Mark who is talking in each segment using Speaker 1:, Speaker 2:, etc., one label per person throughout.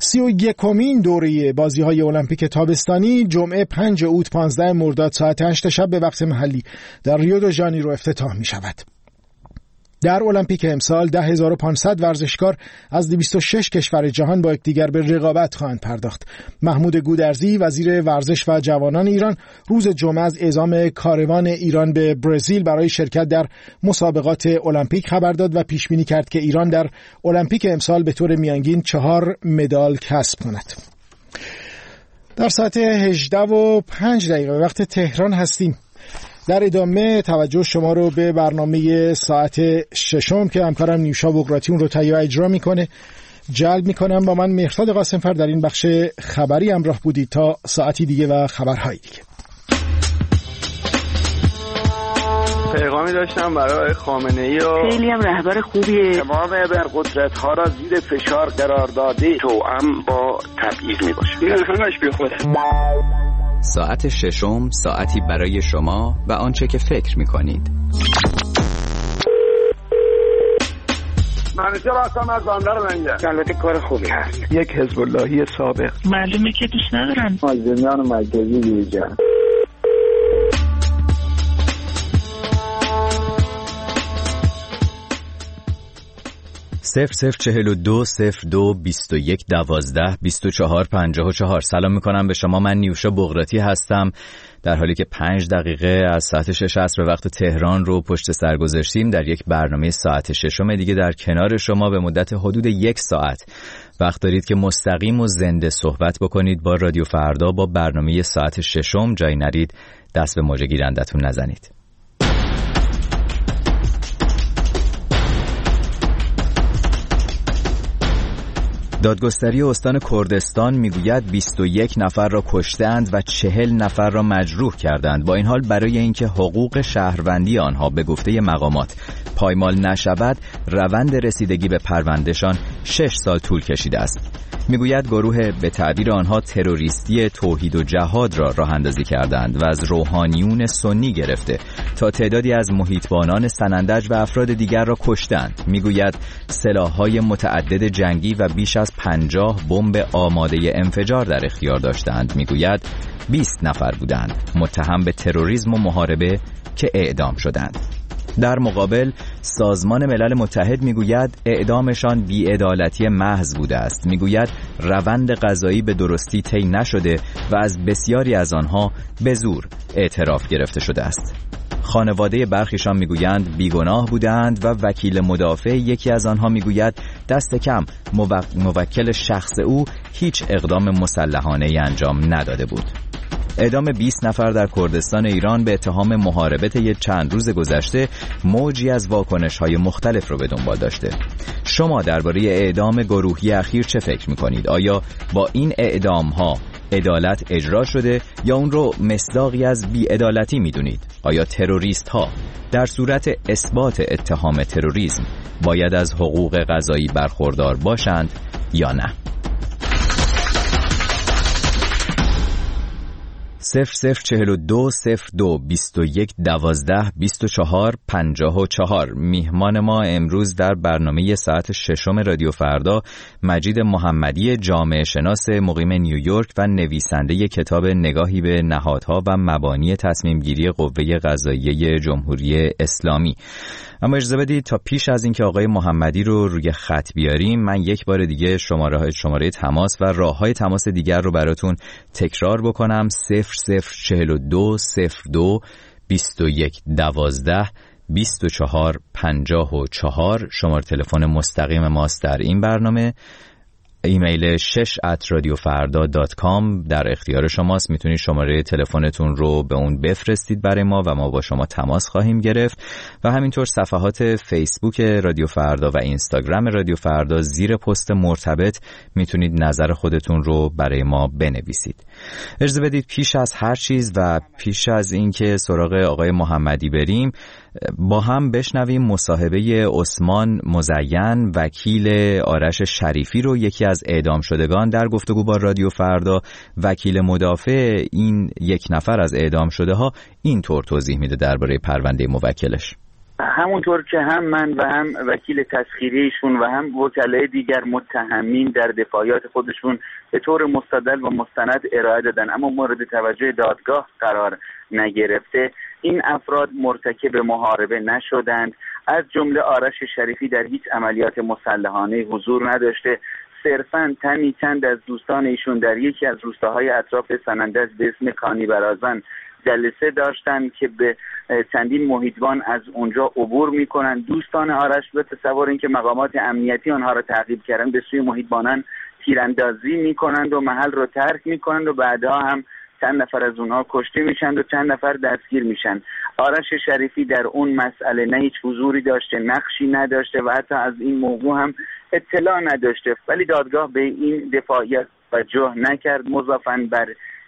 Speaker 1: 31مین دوره بازی‌های المپیک تابستانی جمعه 5 اوت 15 مرداد ساعت 8 شب به وقت محلی در ریو دو ژانیرو افتتاح می‌شود. در المپیک امسال 10,500 ورزشکار از 206 کشور جهان با یکدیگر به رقابت خواهند پرداخت. محمود گودرزی وزیر ورزش و جوانان ایران روز جمعه از اعزام کاروان ایران به برزیل برای شرکت در مسابقات المپیک خبر داد و پیش بینی کرد که ایران در المپیک امسال به طور میانگین 4 مدال کسب کند. در ساعت 18:05 به وقت تهران هستیم. در ادامه توجه شما رو به برنامه ساعت 6 که همکارم نیوشا بغراتی اون رو تهیه و اجرا میکنه جلب میکنم. با من مهرداد قاسمفر در این بخش خبری همراه بودید تا ساعتی دیگه و خبرهای دیگه.
Speaker 2: پیغامی داشتم برای خامنه‌ای و
Speaker 3: خیلی هم رهبر خوبیه.
Speaker 4: تمام ابرقدرت‌ها را زیر فشار قرار داده توأم با تبعیض میباشه.
Speaker 2: این همش بی خوده.
Speaker 5: ساعت 6 ساعتی برای شما و آنچه که فکر می‌کنید.
Speaker 4: منیژه راستم از بندر منگه.
Speaker 2: البته کار خوبی هست.
Speaker 4: یک حزب اللهی سابق.
Speaker 3: معلومه که دوست ندارن.
Speaker 4: مازندران مرکزی دیجا.
Speaker 5: 0042 02 21 12 24 54. سلام میکنم به شما. من نیوشا بغراتی هستم. در حالی که 5 دقیقه از ساعت 6 عصر به وقت تهران رو پشت سر گذاشتیم، در یک برنامه ساعت 6 دیگه در کنار شما به مدت حدود 1 ساعت وقت دارید که مستقیم و زنده صحبت بکنید با رادیو فردا. با برنامه ساعت 6 جای نرید، دست به موجه گیرندتون نزنید. دادگستری استان کردستان میگوید 21 نفر را کشتند و 40 نفر را مجروح کردند. با این حال برای اینکه حقوق شهروندی آنها به گفته مقامات پایمال نشود، روند رسیدگی به پروندهشان 6 سال طول کشیده است. میگوید گروه به تعبیر آنها تروریستی توحید و جهاد را راه اندازی کردند و از روحانیون سنی گرفته تا تعدادی از محیطبانان سنندج و افراد دیگر را کشتند. میگوید سلاح‌های متعدد جنگی و بیش از 50 بمب آماده انفجار در اختیار داشتند. میگوید 20 نفر بودند متهم به تروریسم و محاربه که اعدام شدند. در مقابل سازمان ملل متحد میگوید اعدامشان بی‌عدالتی محض بوده است. میگوید روند قضایی به درستی طی نشده و از بسیاری از آنها به زور اعتراف گرفته شده است. خانواده برخیشان میگویند بیگناه بودند و وکیل مدافع یکی از آنها میگوید دست کم موکل شخص او هیچ اقدام مسلحانه‌ای انجام نداده بود. اعدام 20 نفر در کردستان ایران به اتهام محاربت چند روز گذشته موجی از واکنش‌های مختلف رو به دنبال داشته. شما درباره اعدام گروهی اخیر چه فکر می‌کنید؟ آیا با این اعدام‌ها عدالت اجرا شده یا اون رو مصداقی از بی‌عدالتی می‌دونید؟ آیا تروریست‌ها در صورت اثبات اتهام تروریسم باید از حقوق قضایی برخوردار باشند یا نه؟ 0042 02 21 12 24 54. میهمان ما امروز در برنامه ساعت 6 رادیو فردا مجید محمدی، جامعه شناس مقیم نیویورک و نویسنده کتاب نگاهی به نهادها و مبانی تصمیم گیری قوه قضاییه جمهوری اسلامی. اما اجازه بدید تا پیش از اینکه آقای محمدی رو روی خط بیاریم، من یک بار دیگه شماره تماس و راه‌های تماس دیگر رو براتون تکرار بکنم. 0042 02 21 12 24 54 شماره تلفن مستقیم ماست در این برنامه. ایمیل 6@radiofarda.com در اختیار شماست. میتونید شماره تلفنتون رو به اون بفرستید برای ما و ما با شما تماس خواهیم گرفت و همینطور صفحات فیسبوک رادیو فردا و اینستاگرام رادیو فردا زیر پست مرتبط میتونید نظر خودتون رو برای ما بنویسید. اجازه بدید پیش از هر چیز و پیش از اینکه سراغ آقای محمدی بریم با هم بشنویم مصاحبه عثمان مزین وکیل آرش شریفی رو، یکی از اعدام شدگان، در گفتگو با رادیو فردا. وکیل مدافع این یک نفر از اعدام شده ها این طور توضیح میده درباره پرونده موکلش.
Speaker 2: همونطور که هم من و هم وکیل تسخیریشون و هم وکلای دیگر متهمین در دفاعیات خودشون به طور مستدل و مستند ارائه دادن اما مورد توجه دادگاه قرار نگرفته، این افراد مرتکب محاربه نشدند. از جمله آرش شریفی در هیچ عملیات مسلحانه حضور نداشته. صرفاً تنی چند از دوستان ایشون در یکی از روستاهای اطراف سنندج به اسم کانی برازن جلسه داشتند که به چندین محیطبان از اونجا عبور میکنند. دوستان آرش به تصور اینکه مقامات امنیتی آنها را تعقیب کردن به سوی محیطبانان تیراندازی میکنند و محل رو ترک میکنند و بعدها هم چند نفر از اونها کشته میشن و چند نفر دستگیر میشن. آرش شریفی در اون مسئله نه هیچ حضوری داشته، نقشی نداشته و حتی از این موضوع هم اطلاع نداشته، ولی دادگاه به این دفاعیت توجه نکرد، مضافاً بر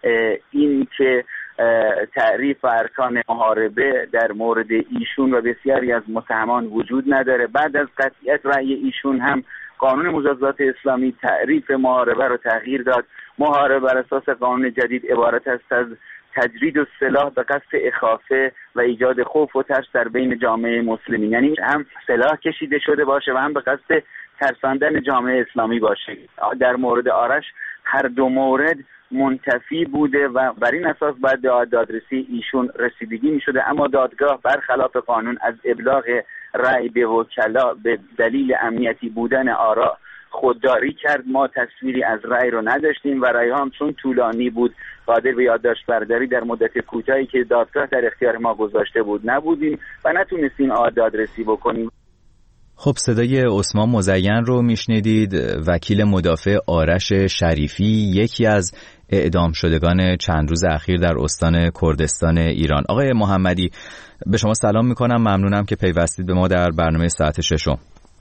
Speaker 2: این که تعریف و ارکان محاربه در مورد ایشون و بسیاری از متهمان وجود نداره. بعد از قطعیت رأی ایشون هم قانون مجازات اسلامی تعریف محاربه رو تغییر داد. محاربه بر اساس قانون جدید عبارت است از تجرید السلاح به قصد اخافه و ایجاد خوف و ترس در بین جامعه مسلمین، یعنی هم سلاح کشیده شده باشه و هم به قصد ترساندن جامعه اسلامی باشه. در مورد آرش هر دو مورد منتفی بوده و بر این اساس باید به دادرسی ایشون رسیدگی می شده، اما دادگاه برخلاف قانون از ابلاغ رأی به وکلا به دلیل امنیتی بودن آرا خودداری کرد. ما تصویری از رأی رو نداشتیم و رأی هم چون طولانی بود قادر به یادداشت برداری در مدت کوتاهی که دادگاه در اختیار ما گذاشته بود نبودیم و نتونستیم دادرسی بکنیم.
Speaker 5: خب صدای عثمان مزین رو میشنیدید، وکیل مدافع آرش شریفی، یکی از اعدام شدگان چند روز اخیر در استان کردستان ایران. آقای محمدی به شما سلام میکنم، ممنونم که پیوستید به ما در برنامه ساعت ششم.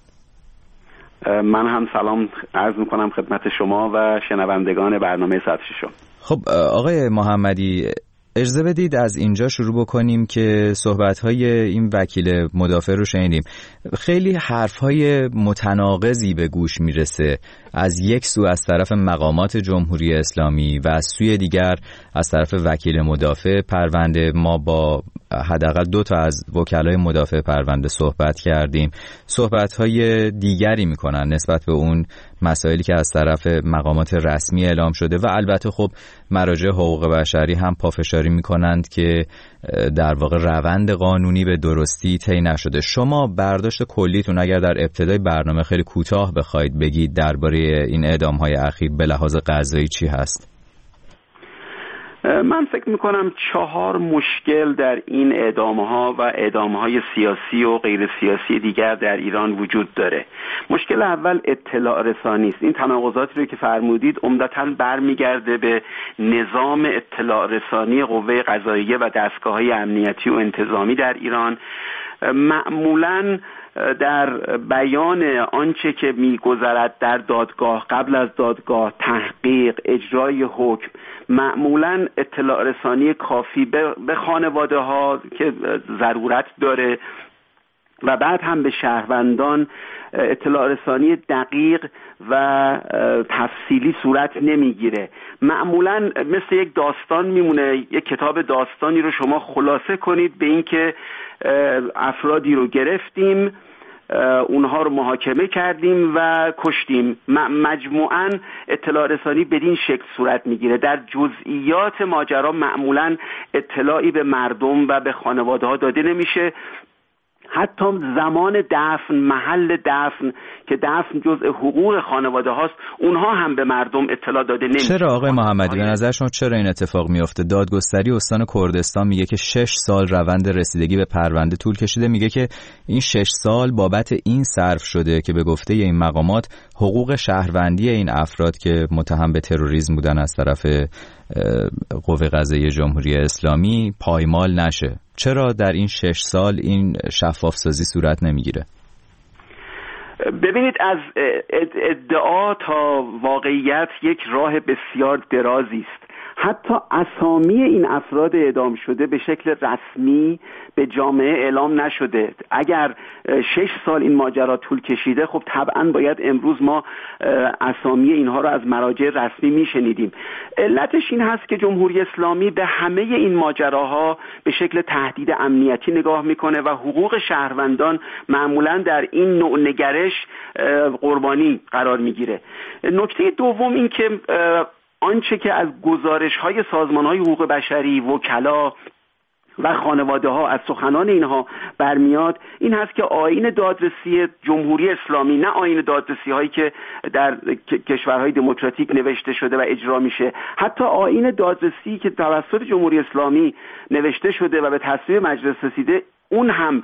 Speaker 4: من هم سلام عرض میکنم خدمت شما و شنوندگان برنامه ساعت ششم.
Speaker 5: خب آقای محمدی اجازه بدید از اینجا شروع بکنیم که صحبت‌های این وکیل مدافع رو شنیدیم. خیلی حرف‌های متناقضی به گوش میرسه، از یک سو از طرف مقامات جمهوری اسلامی و از سوی دیگر از طرف وکیل مدافع پرونده. ما با حداقل 2 تا از وکلای مدافع پرونده صحبت کردیم، صحبت‌های دیگری میکنن نسبت به اون مسائلی که از طرف مقامات رسمی اعلام شده و البته خب مراجع حقوق بشری هم پافشاری میکنند که در واقع روند قانونی به درستی طی نشده. شما برداشت کلیتون اگر در ابتدای برنامه خیلی کوتاه بخواید بگید درباره این اعدام‌های اخیر به لحاظ قضایی چی هست؟
Speaker 4: من فکر میکنم 4 مشکل در این اعدام‌ها و اعدام‌های سیاسی و غیر سیاسی دیگر در ایران وجود داره. مشکل اول اطلاع رسانی است. این تناقضاتی رو که فرمودید عمدتاً برمیگرده به نظام اطلاع رسانی قوه قضاییه و دستگاه‌های امنیتی و انتظامی در ایران. معمولاً در بیان آنچه که می‌گذرد در دادگاه، قبل از دادگاه، تحقیق، اجرای حکم، معمولاً اطلاع رسانی کافی به خانواده ها که ضرورت داره و بعد هم به شهروندان اطلاع رسانی دقیق و تفصیلی صورت نمیگیره. معمولاً مثل یک داستان میمونه، یک کتاب داستانی رو شما خلاصه کنید به این که افرادی رو گرفتیم، اونها رو محاکمه کردیم و کشتیم. مجموعاً اطلاع رسانی بدین شکل صورت میگیره. در جزئیات ماجرا معمولاً اطلاعی به مردم و به خانواده ها داده نمیشه. حتی زمان دفن، محل دفن که دفن جزء حقوق خانواده هاست، اونها هم به مردم اطلاع داده نمیشه.
Speaker 5: چرا آقای محمدی به نظر شما چرا این اتفاق میفته؟ دادگستری استان کردستان میگه که 6 سال روند رسیدگی به پرونده طول کشیده، میگه که این 6 سال بابت این صرف شده که به گفته این مقامات حقوق شهروندی این افراد که متهم به تروریسم بودن از طرف قوه قضاییه جمهوری اسلامی پایمال نشه. چرا در این 6 سال این شفاف سازی صورت نمیگیره؟
Speaker 4: ببینید، از ادعا تا واقعیت یک راه بسیار درازی است. حتی اسامی این افراد اعدام شده به شکل رسمی به جامعه اعلام نشده. اگر 6 سال این ماجرا طول کشیده، خب طبعا باید امروز ما اسامی اینها رو از مراجع رسمی میشنیدیم. علتش این هست که جمهوری اسلامی به همه این ماجراها به شکل تهدید امنیتی نگاه میکنه و حقوق شهروندان معمولا در این نوع نگرش قربانی قرار میگیره. نکته دوم این که آنچه که از گزارش‌های سازمان‌های حقوق بشری، وکلا و خانواده ها از سخنان اینها برمیاد این هست که آیین دادرسی جمهوری اسلامی، نه آیین دادرسی هایی که در کشورهای دموکراتیک نوشته شده و اجرا میشه، حتی آیین دادرسی که توسط جمهوری اسلامی نوشته شده و به تصویب مجلس رسیده، اون هم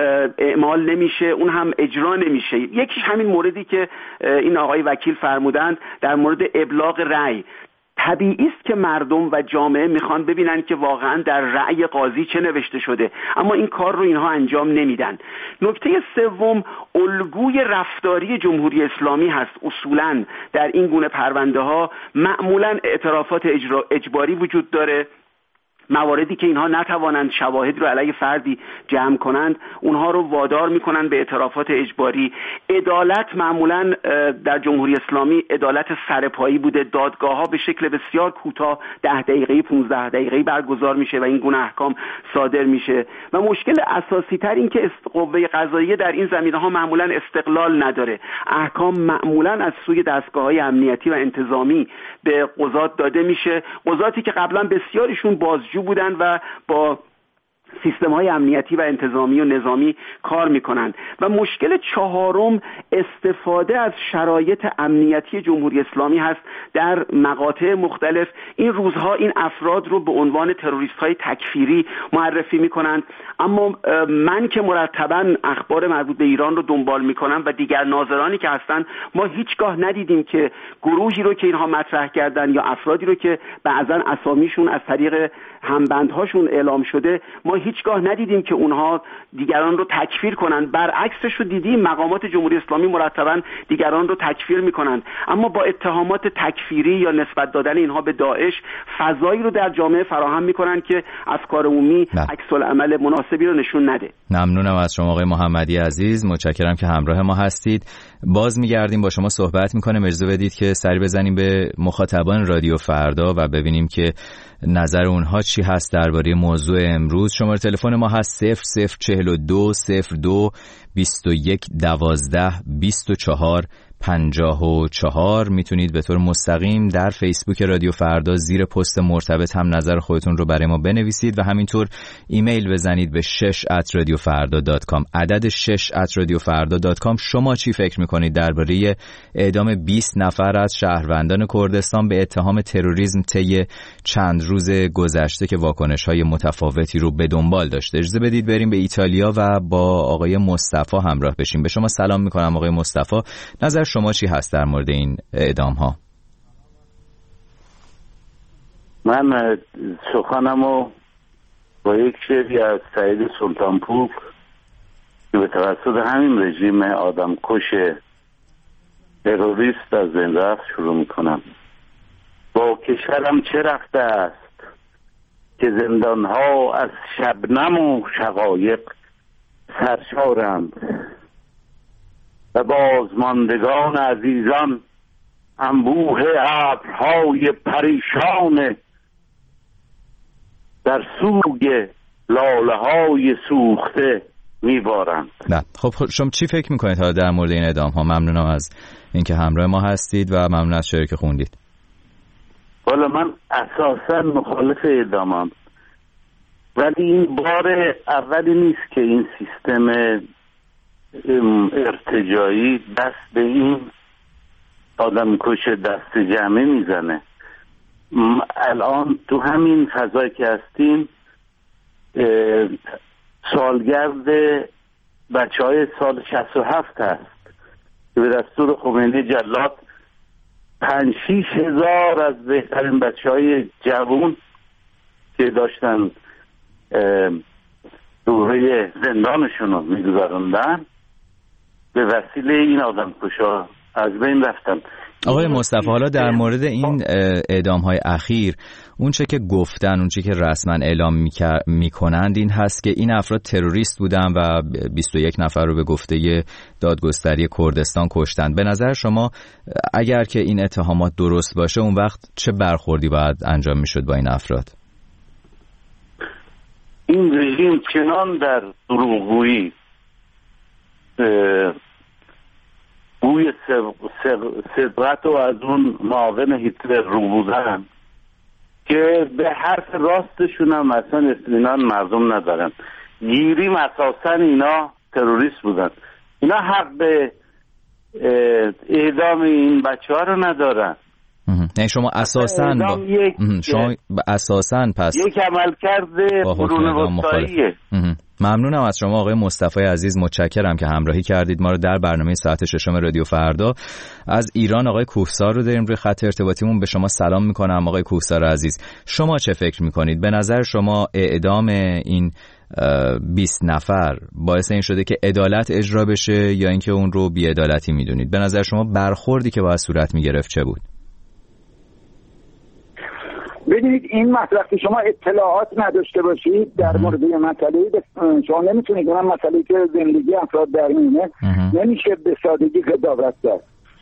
Speaker 4: اعمال نمیشه، اون هم اجرا نمیشه. یکیش همین موردی که این آقای وکیل فرمودند در مورد ابلاغ رأی. طبیعی است که مردم و جامعه میخوان ببینن که واقعا در رأی قاضی چه نوشته شده، اما این کار رو اینها انجام نمیدن. نکته سوم الگوی رفتاری جمهوری اسلامی هست. اصولا در این گونه پرونده ها معمولا اعترافات اجباری وجود داره. مواردی که اینها نتوانند شواهد رو علیه فردی جمع کنند، اونها رو وادار میکنن به اعترافات اجباری. عدالت معمولا در جمهوری اسلامی عدالت سرپایی بوده. دادگاه ها به شکل بسیار کوتاه 10 دقیقه‌ای 15 دقیقه‌ای برگزار میشه و این گونه احکام صادر میشه. و مشکل اساسی تر این که قوه قضاییه در این زمینه ها معمولا استقلال نداره. احکام معمولا از سوی دستگاه‌های امنیتی و انتظامی به قضات داده میشه، قضاتی که قبلا بسیاریشون بازجو بودن و با سیستم‌های امنیتی و انتظامی و نظامی کار می‌کنند. و مشکل چهارم استفاده از شرایط امنیتی جمهوری اسلامی هست در مقاطع مختلف. این روزها این افراد رو به عنوان تروریست‌های تکفیری معرفی می‌کنند، اما من که مرتباً اخبار مربوط به ایران رو دنبال می‌کنم و دیگر ناظرانی که هستند، ما هیچگاه ندیدیم که گروهی رو که اینها مطرح کردن یا افرادی رو که بعضاً اسامیشون از طریق همبندهاشون اعلام شده، ما هیچگاه ندیدیم که اونها دیگران رو تکفیر کنند. برعکسش رو دیدیم، مقامات جمهوری اسلامی مرتباً دیگران رو تکفیر میکنند، اما با اتهامات تکفیری یا نسبت دادن اینها به داعش فضایی رو در جامعه فراهم میکنند که افکار عمومی عکس العمل مناسبی رو نشون نده.
Speaker 5: ممنونم از شما آقای محمدی عزیز، متشکرم که همراه ما هستید. باز میگردیم با شما صحبت میکنیم. اجازه بدید که سری بزنیم به مخاطبان رادیو فردا و ببینیم که نظر اونها چی هست درباره موضوع امروز. شماره تلفن ما هست 0042 02 21 12 24 54. میتونید به طور مستقیم در فیسبوک رادیو فردا زیر پست مرتبط هم نظر خودتون رو برای ما بنویسید و همینطور ایمیل بزنید به 6@radiofarda.com. عدد 6@radiofarda.com. شما چی فکر میکنید درباره اعدام 20 نفر از شهروندان کردستان به اتهام تروریسم طی چند روز گذشته که واکنش‌های متفاوتی رو به دنبال داشته؟ اجازه بدید بریم به ایتالیا و با آقای مصطفی همراه بشیم. به شما سلام میکنم آقای مصطفی. نظر شما چی هست در مورد این اعدام ها؟
Speaker 6: من سخنمو با یک شعری از سعید سلطانپور که به توسط همین رژیم آدمکش تروریست از بین رفت شروع میکنم. با کشورم چه رفته است که زندانها از شبنم و شقایق سرشارند و بازماندگان عزیزان انبوه ابرهای پریشان در سوگ لاله‌های سوخته میبارند.
Speaker 5: نه خب شما چی فکر میکنید ها در مورد این اعدام ها؟ ممنونم از اینکه همراه ما هستید و ممنون از شعری که خوندید.
Speaker 6: والا من اساسا مخالف اعدامم، ولی این بار اولی نیست که این سیستم ارتجاعی دست به این آدمکش دست جمعی میزنه. الان تو همین فضایی که هستیم سالگرد بچهای سال 67 هست که به دستور خمینی جلاد 5-6 هزار از بهترین بچهای جوان که داشتن دوره زندانشون رو میگذاروندن به وسیله این آدمکشا از بین رفتن.
Speaker 5: آقای مصطفی، حالا در مورد این اعدام‌های اخیر اون چه که گفتن، اون چه که رسما اعلام میکنند این هست که این افراد تروریست بودن و 21 نفر رو به گفته دادگستری کردستان کشتند. به نظر شما اگر که این اتهامات درست باشه اون وقت چه برخوردی باید انجام میشد با این افراد؟
Speaker 6: این رژیم چنان در دروغگویی گوی صدقت و از اون معاون هیتلر رو بودن که به حرف راستشون هم اصلا اطمینان مردم ندارن. گیریم اساسا اینا تروریست بودن. اینا حق به اعدام این بچه ها رو ندارن.
Speaker 5: نه شما اساساً شما اساساً پس
Speaker 6: یک عمل کرده قرون وسطاییه.
Speaker 5: ممنونم از شما آقای مصطفی عزیز، متشکرم که همراهی کردید ما رو در برنامه ساعت 6 رادیو فردا. از ایران آقای کوهسار رو داریم روی خط ارتباطیمون. به شما سلام میکنم آقای کوهسار عزیز. شما چه فکر میکنید؟ به نظر شما اعدام این 20 نفر باعث این شده که عدالت اجرا بشه یا اینکه اون رو بی‌عدالتی میدونید؟ به نظر شما برخوردی که باید صورت میگرفت چه بود؟
Speaker 7: ببینید این مطلب که شما اطلاعات نداشته باشید در مورد مسئله، شما نمیتونید اون مسئله که زندگی افراد در اینه نمیشه به سادگی قضاوت کرد.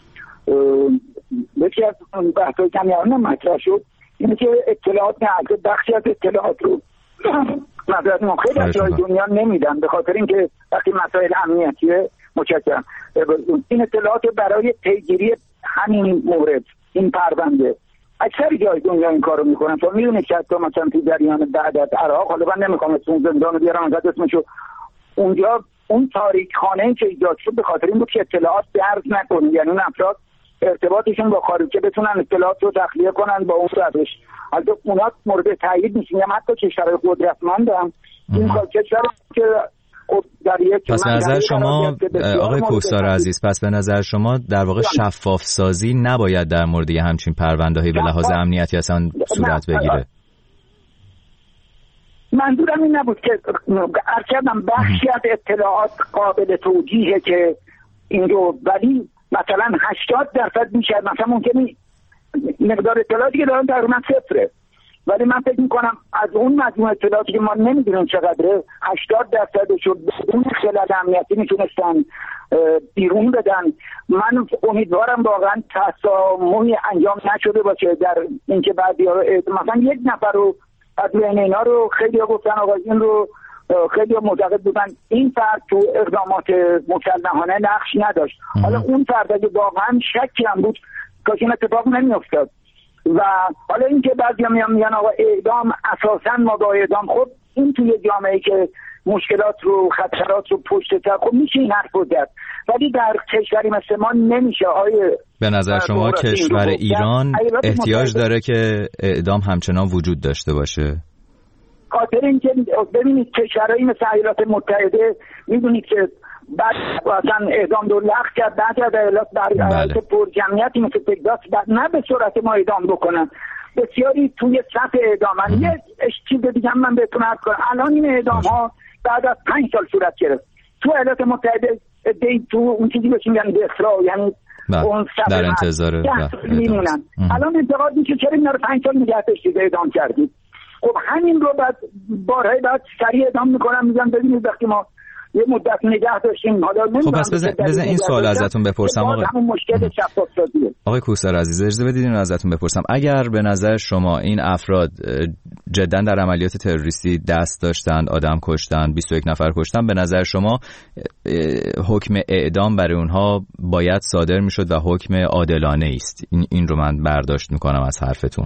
Speaker 7: یکی از بحث‌های کمیانه مطرح شد اینه که اطلاعات نه، بخشی از اطلاعات رو مثلا خیلی از جای دنیا نمیدن به خاطر اینکه وقتی مسائل امنیتیه. متشکرم. این اطلاعات برای پیگیری همین مورد، این پرونده اکثر جای دنیا این کارو میکنن. تو میدونید که حتی مثلا تو جریان بعد از عراق، حالا من نمیخوام اسم زندانو بیارم انقدر اسمشو، اونجا اون تاریک خانه‌ای که ایجاد شد به خاطر این بود که اطلاعات درز نکنه، یعنی اون افراد ارتباطشون با خارجه بتونن اطلاعات رو تخلیه کنن با اون روش. البته اونا مورد تایید میشن، یا حتی کشورهای قدرتمندن این کشورها که
Speaker 5: پس به نظر شما آقای کوهسار عزیز، پس به نظر شما در واقع شفاف سازی نباید در مورد همچین پرونده‌ای به لحاظ امنیتی اصلا صورت بگیره؟
Speaker 7: منظورم این نبود که ارکدم بخشی از اطلاعات قابل توجیهه که این رو، ولی مثلا 80% میشه، مثلا ممکنه مقدار اطلاعاتی که دارن در من صفره، ولی من فکر میکنم از اون مجموعه اطلاعاتی که ما نمیدونیم چقدره 80% بدون خلل امنیتی میتونستن بیرون بدن. من امیدوارم واقعا تسامحی انجام نشده باشه در اینکه بعضی ها مثلا یک نفر رو از بین اینا رو خیلی ها گفتن آقا این رو، خیلی ها معتقد بودن این فرد تو اقدامات مسلحانه نقش نداشت. حالا اون فرد اگه واقعا شکی هم بود کاش این اتفاق نمیافتاد. و حالا اینکه بعضیا میگن آقا اعدام اساسا ما با اعدام، خب این توی جامعه‌ای که مشکلات رو خطرات رو پشت سر، خب میشه این حرف رو زد، ولی در کشوری مثل ما نمیشه.
Speaker 5: به نظر شما کشور ایران احتیاج داره که اعدام همچنان وجود داشته باشه؟
Speaker 7: خاطر اینکه ببینید کشورهایی مثل ایالات متحده میدونید که بعد اصلا اعدام رو لغو کرد، بعد از ایالات برای پر جمعیتی مثل تگزاس نه به صورت ما اعدام بکنن، بسیاری توی صف اعدامن. یه چیز دیگه هم من بهتون عرض کنم، الان این اعدام ها بعد از 5 سال صورت گرفت تو ایالات متحده. تو اون چیزی بهش میگن دفرا، یعنی اون
Speaker 5: در انتظار
Speaker 7: میمونن. الان انتقاد میشه چرا اینا رو 5 سال نگه داشتید اعدام کردید. خب همین رو بعد بارهای بعد سریع اعدام میکنن، میگن ببینید وقتی ما یه مدت نگه داشتیم حالا
Speaker 5: خب پس بزن این سوال ازتون بپرسم آقای کوهسار عزیز، اجازه بدید اینو ازتون بپرسم. اگر به نظر شما این افراد جدا در عملیات تروریستی دست داشتند، آدم کشتند، 21 نفر کشتند، به نظر شما حکم اعدام برای اونها باید صادر میشد و حکم عادلانه است؟ این رو من برداشت میکنم از حرفتون.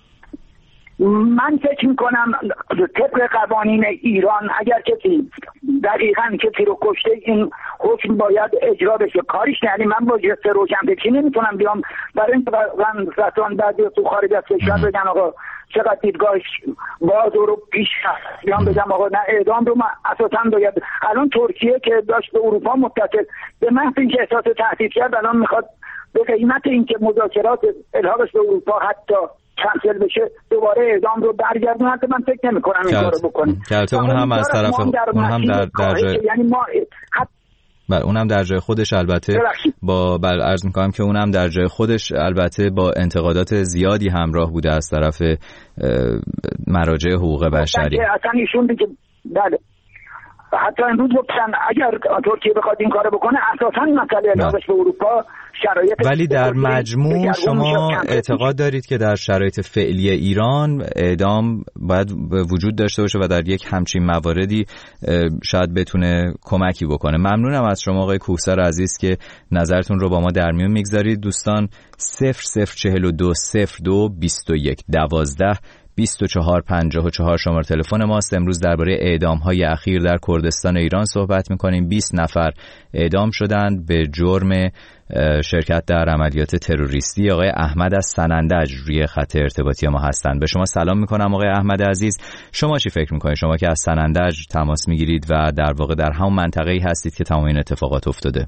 Speaker 7: من فکر میکنم طبق قوانین ایران اگر کسی دقیقاً کسی رو کشته این حکم باید اجرا بشه. کاریش یعنی من با جست روشنفکری نمیتونم بیام برای اینکه رسان بعضی تو خارج از کشور بگن آقا چقدر دیدگاهش باز رو پیش هست، بیام بگم آقا نه اعدام رو اساساً باید. الان ترکیه که داشت به اروپا متصل به محض اینکه احساس تهدید کرد الان میخواد به قیمت اینکه مذاکرات الحاقش به اروپا حتی کنسل بشه دوباره اعدام رو برگردونن. من فکر نمی‌کنم این کارو بکنه.
Speaker 5: اون هم از طرف اون هم در جای،
Speaker 7: یعنی ما
Speaker 5: بله اونم در جای خودش البته عرض می‌کنم که اونم در جای خودش البته با انتقادات زیادی همراه بوده از طرف مراجع حقوق بشری.
Speaker 7: اصلا ایشون دیگه بله حتی امروز گفتن اگر ترکیه بخواد این کارو بکنه اساساً مسئله اعتمادش به اروپا شرایط.
Speaker 5: ولی در مجموع شما اعتقاد دارید که در شرایط فعلی ایران اعدام باید وجود داشته باشه و در یک همچین مواردی شاید بتونه کمکی بکنه. ممنونم از شما آقای کوهسار عزیز که نظرتون رو با ما در میون میگذارید. دوستان 0042 02 21 12 2454 شماره تلفن ماست. امروز درباره اعدام‌های اخیر در کردستان ایران صحبت می‌کنیم. 20 نفر اعدام شدند به جرم شرکت در عملیات تروریستی. آقای احمد از سنندج روی خط ارتباطی ما هستند. به شما سلام می‌کنم آقای احمد عزیز. شما چی فکر می‌کنید؟ شما که از سنندج تماس می‌گیرید و در واقع در همون منطقه‌ای هستید که تمام این اتفاقات افتاده.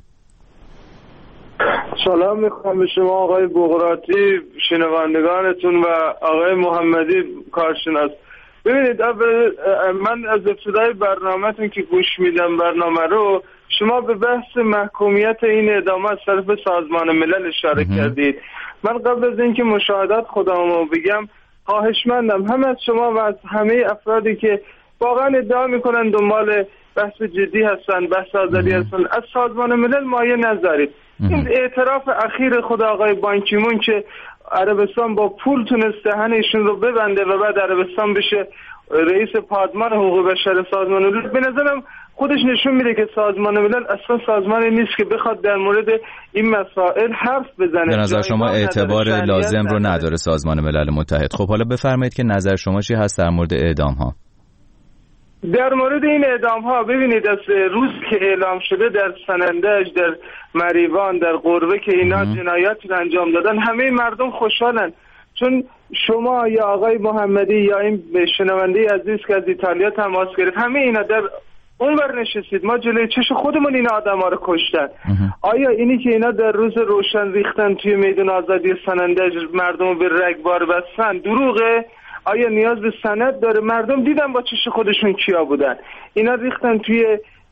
Speaker 8: سلام میکنم به شما آقای بغراتی، شنوندگانتون و آقای محمدی کارشناس. ببینید من از ابتدای برنامه‌تون که گوش میدم برنامه رو، شما به بحث محکومیت این اعدام از طرف سازمان ملل اشاره کردید. من قبل از اینکه مشاهدات خودمو بگم خواهشمندم هم از شما و از همه افرادی که واقعا ادعا میکنن دنبال بحث جدی هستن، بحث آزادی هستن، از سازمان ملل مایه نذارید. این اعتراف اخیر خود آقای بانکیمون که عربستان با پول تونست دهن ایشون رو ببنده و بعد عربستان بشه رئیس پادمان حقوق بشر سازمان ملل، به نظرم خودش نشون میده که سازمان ملل اصلا سازمانی نیست که بخواد در مورد این مسائل حرف بزنه.
Speaker 5: به نظر شما اعتبار لازم رو نداره سازمان ملل متحد. خب حالا بفرمایید که نظر شما چی هست در مورد اعدام ها؟
Speaker 8: در مورد این اعدام ها ببینید از روز که اعلام شده در سنندج، در مریوان، در قربه که اینا جنایات انجام دادن، همه مردم خوشحالن، چون شما یا آقای محمدی یا این شنونده عزیز که از ایتالیا تماس گرفت، همه اینا در اون بر نشستید، ما جلوی چشم خودمون این آدم ها رو کشتن. آیا اینی که اینا در روز روشن ریختن توی میدان آزادی سنندج مردم رو به رگبار بستن دروغه؟ آیا نیاز به سند داره؟ مردم دیدن با چشم خودشون کیا بودن. اینا ریختن توی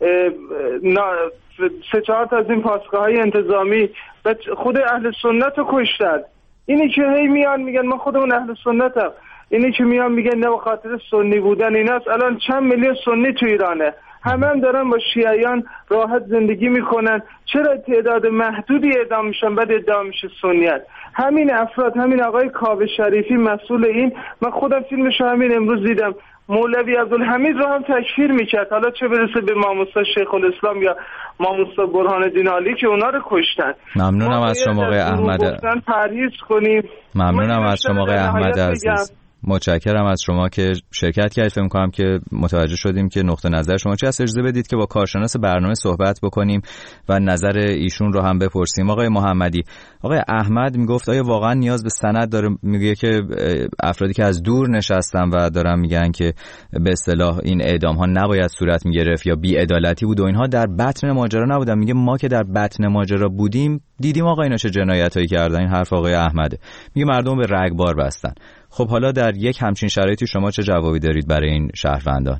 Speaker 8: 3-4 تا از این پاسگاه‌های انتظامی و خود اهل سنت رو کشتن. اینی که هی میان میگن ما خودمون اهل سنتم، اینی که میان میگن نه به خاطر سنی بودن ایناست. الان چند میلیون سنی تو ایرانه، همه دارن با شیعیان راحت زندگی میکنن، چرا تعداد محدودی اعدام میشن بعد ادعا میشه سنیت؟ همین افراد، همین آقای کاوه شریفی مسئول این، من خودم فیلمشو همین امروز دیدم، مولوی عبدالحمید رو هم تکفیر میکرد، حالا چه برسه به ماموسا شیخ الاسلام یا ماموسا برهان الدین عالی که اونا رو کشتن.
Speaker 5: ممنونم از شما آقای احمد.
Speaker 8: پرهیز کنیم.
Speaker 5: ممنونم از شما آقای احمد عزیز. متشکرم از شما که شرکت کردید. فکر می‌کنم که متوجه شدیم که نقطه نظر شما چی است. اجازه بدید که با کارشناس برنامه صحبت بکنیم و نظر ایشون رو هم بپرسیم. آقای محمدی، آقای احمد میگفت آیا واقعا نیاز به سند داره؟ میگه که افرادی که از دور نشستن و دارن میگن که به اصطلاح این اعدام ها نباید صورت میگرفت یا بی‌عدالتی بود و اینها در بطن ماجرا نبودن. میگه ما که در بطن ماجرا بودیم دیدیم آقا اینا چه جنایتایی کردن. این حرف آقای احمده. میگه مردم به رگبار بستن. خب حالا در یک همچین شرایطی شما چه جوابی دارید برای این شهروندان؟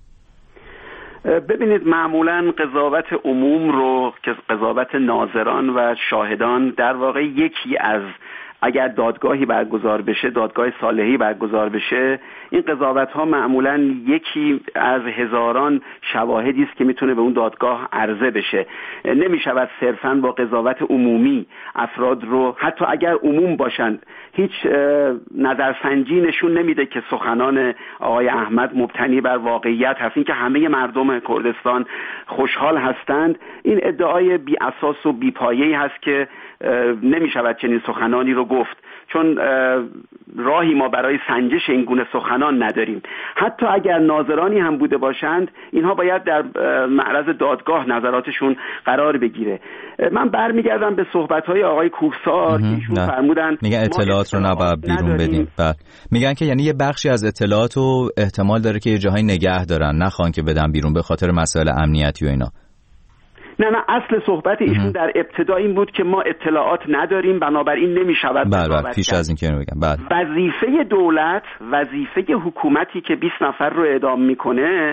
Speaker 4: ببینید معمولا قضاوت عموم رو که قضاوت ناظران و شاهدان در واقع یکی از، اگر دادگاهی برگزار بشه، دادگاه صالحی برگزار بشه، این قضاوت ها معمولا یکی از هزاران شواهدی است که میتونه به اون دادگاه عرضه بشه. نمیشود صرفاً با قضاوت عمومی افراد رو، حتی اگر عموم باشند، هیچ نظرسنجی نشون نمیده که سخنان آقای احمد مبتنی بر واقعیت هست، این که همه مردم کردستان خوشحال هستند. این ادعای بی اساس و بی پایه‌ای هست که نمیشود چنین سخنانی رو گفت، چون راهی ما برای سنجش این گونه سخنان نداریم. حتی اگر ناظرانی هم بوده باشند، اینها باید در معرض دادگاه نظراتشون قرار بگیره. من برمیگردم به صحبت‌های آقای کوهسار که ایشون فرمودن
Speaker 5: میگن اطلاعات رو نباید بیرون بدیم. میگن که یعنی یه بخشی از اطلاعات رو احتمال داره که یه جاهای نگه دارن، نخوان که بدن بیرون به خاطر مسائل امنیتی و اینا.
Speaker 4: نه اصل صحبت ایشون در ابتدا این بود که ما اطلاعات نداریم، بنابراین نمیشود.
Speaker 5: بله پیش از این که بگم
Speaker 4: وظیفه دولت، وظیفه حکومتی که 20 نفر رو اعدام میکنه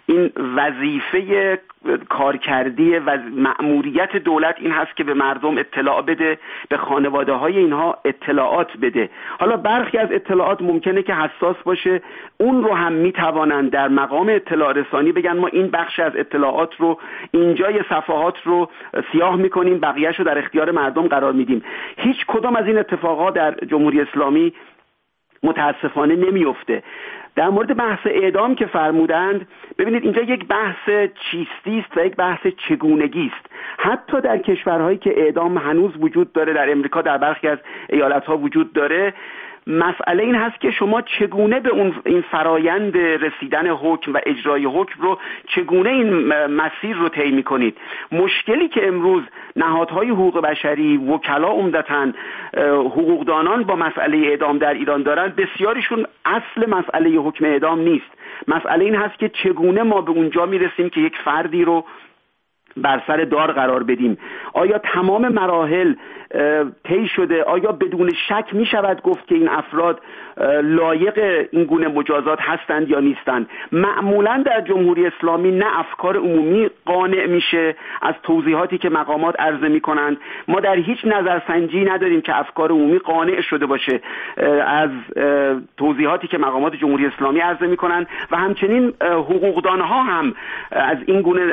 Speaker 4: این وظیفه کارکردی و مأموریت دولت این هست که به مردم اطلاع بده، به خانواده های اینها اطلاعات بده. حالا برخی از اطلاعات ممکنه که حساس باشه، اون رو هم میتوانند در مقام اطلاع رسانی بگن ما این بخش از اطلاعات رو اینجای صفحات رو سیاه میکنیم، بقیه‌اش رو در اختیار مردم قرار میدیم. هیچ کدام از این اتفاقات در جمهوری اسلامی متاسفانه نمیفته. در مورد بحث اعدام که فرمودند، ببینید اینجا یک بحث چیستی است و یک بحث چگونگی است. حتی در کشورهایی که اعدام هنوز وجود داره، در امریکا در برخی از ایالت‌ها وجود داره، مسئله این هست که شما چگونه به این فرایند رسیدن حکم و اجرای حکم رو، چگونه این مسیر رو طی می‌کنید. مشکلی که امروز نهادهای حقوق بشری، وکلا، عمدتاً حقوقدانان با مسئله اعدام در ایران دارن، بسیاریشون اصل مسئله حکم اعدام نیست. مسئله این هست که چگونه ما به اونجا میرسیم که یک فردی رو بر سر دار قرار بدیم. آیا تمام مراحل طی شده؟ آیا بدون شک می شود گفت که این افراد لایق این گونه مجازات هستند یا نیستند؟ معمولا در جمهوری اسلامی نه افکار عمومی قانع میشه از توضیحاتی که مقامات عرضه می کنند. ما در هیچ نظرسنجی نداریم که افکار عمومی قانع شده باشه از توضیحاتی که مقامات جمهوری اسلامی عرضه می کنند و همچنین حقوقدان ها هم از این گونه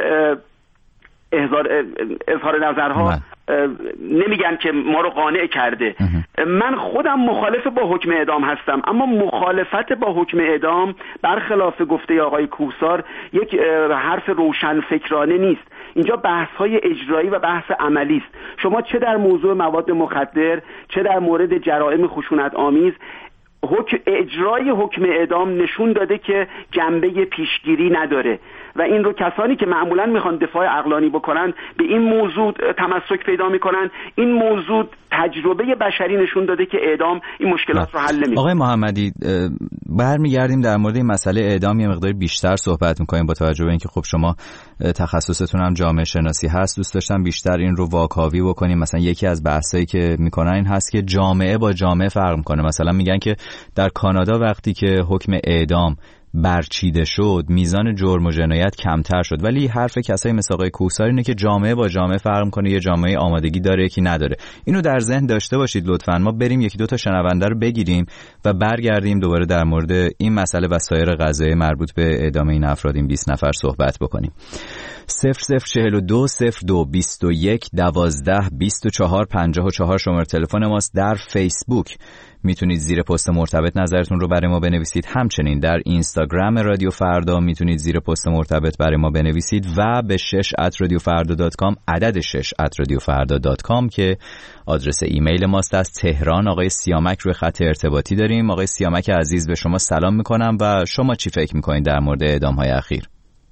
Speaker 4: اظهار نظرها نمیگن که ما رو قانع کرده. من خودم مخالف با حکم اعدام هستم، اما مخالفت با حکم اعدام برخلاف گفته آقای کوهسار یک حرف روشن فکرانه نیست. اینجا بحث های اجرایی و بحث عملی است. شما چه در موضوع مواد مخدر، چه در مورد جرائم خشونت آمیز، اجرای حکم اعدام نشون داده که جنبه پیشگیری نداره و این رو کسانی که معمولا میخوان دفاع عقلانی بکنن به این موضوع تمسک پیدا میکنن. این موضوع تجربه بشری نشون داده که اعدام این مشکلات رو حل نمیکنه.
Speaker 5: آقای محمدی، برمیگردیم در مورد این مسئله اعدام یه مقدار بیشتر صحبت میکنیم با توجه به اینکه خب شما تخصصتون هم جامعه شناسی هست. دوست داشتم بیشتر این رو واکاوی بکنیم. مثلا یکی از بحثایی که میکنن این هست که جامعه با جامعه فرق میکنه. مثلا میگن که در کانادا وقتی که حکم اعدام برچیده شد میزان جرم و جنایت کمتر شد، ولی حرف کسایی مثل آقای کوهسار اینه که جامعه با جامعه فرق میکنه، یه جامعه آمادگی داره یکی نداره. اینو در ذهن داشته باشید لطفاً. ما بریم یکی دو تا شنونده رو بگیریم و برگردیم دوباره در مورد این مسئله و سایر قضایای مربوط به اعدام این افراد، این 20 نفر صحبت بکنیم. 0042 02 21 12 24 54 شماره تلفن ماست. در فیسبوک میتونید زیر پست مرتبط نظرتون رو برای ما بنویسید. همچنین در اینستاگرام رادیو فردا میتونید زیر پست مرتبط برای ما بنویسید و به 6@radiofarda.com عدد 6@radiofarda.com که آدرس ایمیل ماست. از تهران آقای سیامک روی خط ارتباطی داریم. آقای سیامک عزیز به شما سلام میکنم و شما چی فکر میکنید در مورد اعدام‌های اخیر؟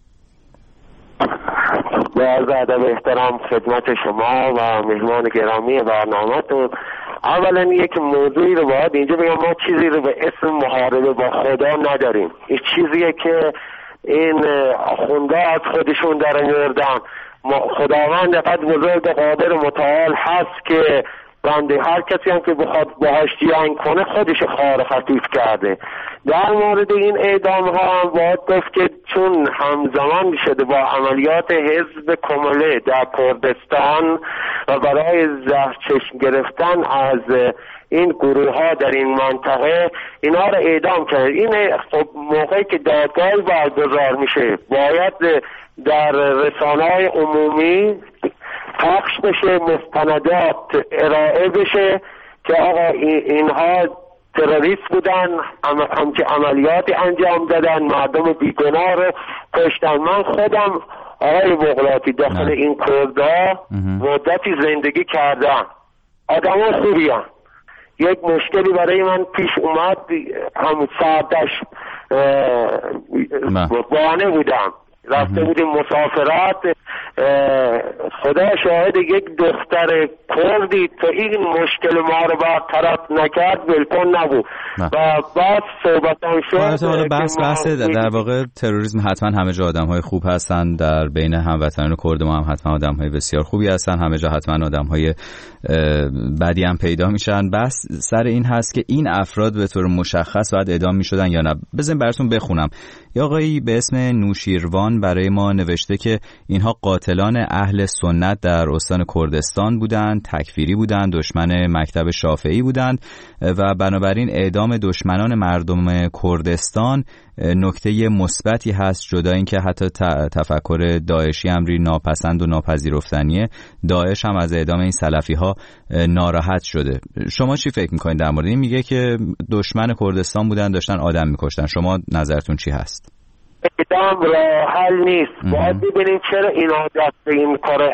Speaker 9: با عرض ادب احترام خدمت شما و مهمان گرامی برنامه‌تون، اولا یک موضوعی رو باید اینجا بگم، ما چیزی رو به اسم محاربه با خدا نداریم. این چیزیه که این آخونده از خودشون در میردن. خداوند قد بزرگ قادر متعال هست که بنده هر کسی هم که بخواد باهاش جنگ کنه خودش خار خفیف کرده. در مورد این اعدام ها هم باید گفت که چون همزمان شده با عملیات حزب کمله در کردستان و برای زهرچشم گرفتن از این گروه ها در این منطقه اینا رو اعدام کرد. این خب موقعی که دادگاهی برگزار میشه باید در رسانه‌های عمومی پخش بشه، مستندات ارائه بشه که آقا اینها تروریست بودن، همچه عملیاتی انجام دادن، مردم بیگناه رو کشتن. من خودم آقای بغراتی داخل این کردها مدتی زندگی کردم، آدم ها خوبی هم. یک مشکلی برای من پیش اومد، هم سردش بانه بودم، رفته بودیم مسافرت، خدا شاهد یک دختر کردی تا این مشکل ما رو برطرف نکرد ولکن نبود و بعد صحبتان شد.
Speaker 5: بحث در واقع تروریسم حتما همه جا آدم های خوب هستن، در بین هموطنان کرد ما هم حتما آدم های بسیار خوبی هستن، همه جا حتما آدم های بدی هم پیدا میشن. بس سر این هست که این افراد به طور مشخص باید اعدام میشدن یا نه. بزنین براتون بخونم یا آقایی به اسم نوشیروان برای ما نوشته که اینها قاتلان اهل سنت در استان کردستان بودند، تکفیری بودند، دشمن مکتب شافعی بودند و بنابراین اعدام دشمنان مردم کردستان نکته مثبتی هست، جدا اینکه حتی تفکر داعشی امری ناپسند و ناپذیرفتنیه. داعش هم از اعدام این سلفی ها ناراحت شده. شما چی فکر میکنید در مورد این؟ میگه که دشمن کردستان بودن، داشتن آدم میکشتن. شما نظرتون چی هست؟
Speaker 9: اعدام راه حل نیست. باید ببینیم چرا اینا دست به این کار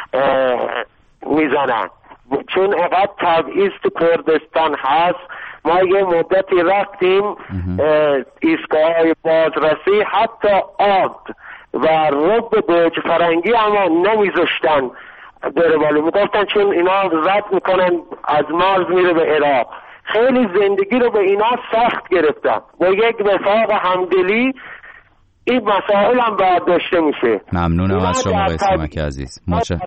Speaker 9: میزنن، چون اینقدر تبعیض تو کردستان هست. ما یه مدتی رفتیم ایستگاه‌های بازرسی، حتی آب و رب گوجه فرنگی اما نمیذاشتن بره بالا، میگفتن چون اینا رد میکنن از مرز میره به عراق. خیلی زندگی رو به اینا سخت گرفتن. با یک وفاق همدلی این مسائل هم برداشته میشه.
Speaker 5: ممنونم از شما آقای سیامک عزیز.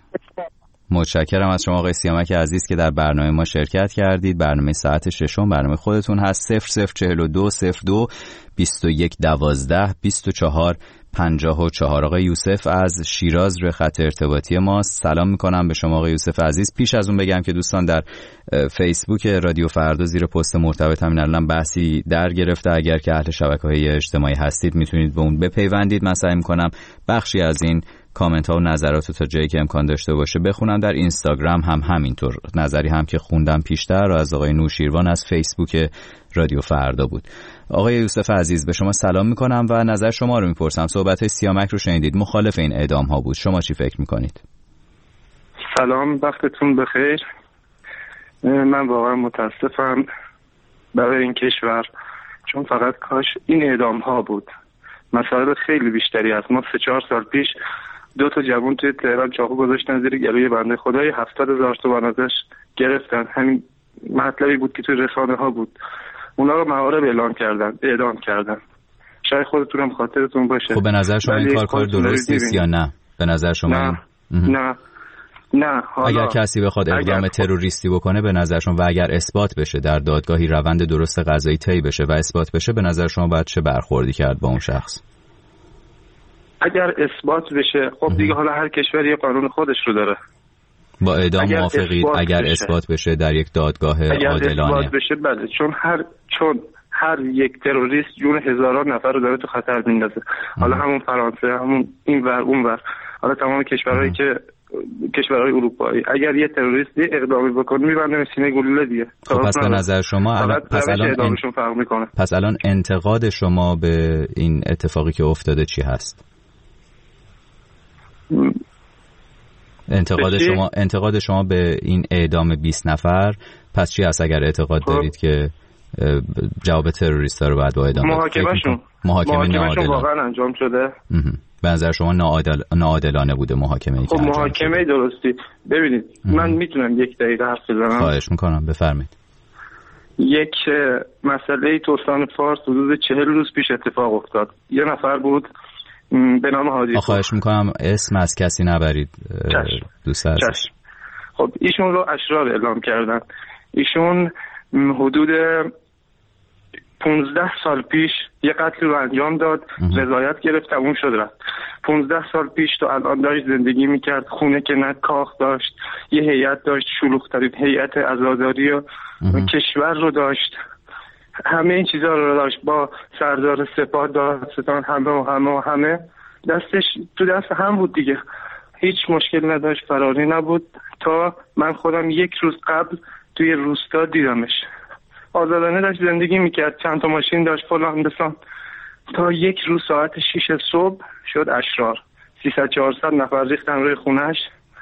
Speaker 5: متشکرم از شما آقای سیامک عزیز که در برنامه ما شرکت کردید. برنامه ساعت ششم برنامه خودتون هست. 0042 02 21 12 24 54. آقای یوسف از شیراز روی خط ارتباطی ما. سلام میکنم به شما آقای یوسف عزیز. پیش از اون بگم که دوستان در فیسبوک رادیو فردا زیر پست مرتبط همین الان بحثی در گرفته. اگر که اهل شبکه‌های اجتماعی هستید میتونید به اون بپیوندید. من سعی میکنم بخشی از این کامنت ها و نظرات تا جایی که امکان داشته باشه بخونم. در اینستاگرام هم همینطور. نظری هم که خوندم پیشتر و از آقای نوشیروان از فیسبوک رادیو فردا بود. آقای یوسف عزیز به شما سلام میکنم و نظر شما رو میپرسم. صحبت های سیامک رو شنیدید، مخالف این اعدام ها بود. شما چی فکر میکنید؟
Speaker 8: سلام، وقتتون بخیر. من واقعا متاسفم برای این کشور، چون فقط کاش این اعدام ها بود. مسائل خیلی بیشتری هست. ما 3-4 سال پیش 2 جوان توی تهران چاقو گذاشتن زیر گلوی بنده خدای 70,000 تومان ازش گرفتن. همین مطلبی بود که توی رسانه ها بود. اونا رو محارب اعدام کردن. شاید خودتون هم خاطرتون باشه.
Speaker 5: خب به نظر شما این کار درستی است یا نه؟ به نظر شما
Speaker 8: نه.
Speaker 5: اگر کسی بخواد اقدام تروریستی بکنه به نظر شما و اگر اثبات بشه در دادگاهی روند درست قضایی طی بشه و اثبات بشه، به نظر شما باید چه برخوردی کرد با اون شخص؟
Speaker 8: اگر اثبات بشه خب دیگه حالا هر کشور یه قانون خودش رو داره.
Speaker 5: با اعدام موافقید اگر اثبات بشه در یک دادگاه عادلانه؟ اگر اثبات
Speaker 8: بشه بله، چون هر یک تروریست جون هزاران نفر رو داره تو خطر میندازه. حالا همون فرانسه، همون این ور اون ور، حالا تمام کشورهایی که کشورهای اروپایی، اگر یه تروریستی اقدامی بکنه میبنده سینه گلوله دیگه.
Speaker 5: خب پس به نظر شما پس الان انتقاد شما به این اتفاقی که افتاده چی هست؟ انتقاد شما به این اعدام 20 نفر پس چی هست اگر اعتقاد دارید که جواب تروریستا رو بعد با اعدام
Speaker 8: محاکمه‌شون واقعا انجام شده؟
Speaker 5: به نظر شما ناعادلانه بوده محاکمه‌ای که انجام شده؟
Speaker 8: محاکمه درستی. ببینید من میتونم 1 دقیقه حرف بزنم؟
Speaker 5: خواهش میکنم بفرمایید.
Speaker 8: یک مسئله تو استان فارس حدود 40 روز پیش اتفاق افتاد. یه نفر بود به نام حاجی.
Speaker 5: خواهش میکنم اسم از کسی نبرید دوست عزیز.
Speaker 8: خب ایشون رو اشرار اعلام کردن. ایشون حدود 15 سال پیش یه قتل رو انجام داد، رضایت گرفت، تموم شد رفت. 15 سال پیش تو الان داشت زندگی میکرد، خونه که نه کاخ داشت، یه هیئت داشت، شلوغ‌ترین هیئت عزاداری و کشور رو داشت، همه این چیزا رو داشت، با سردار سپاه دادستان همه دستش تو دست هم بود دیگه. هیچ مشکل نداشت، فراری نبود تا من خودم 1 روز قبل توی روستا دیدمش. آزادانه داشت زندگی میکرد، چند تا ماشین داشت فلان بسان، تا 1 روز ساعت 6 صبح شد اشرار. 300-400 نفر ریختن روی خونش،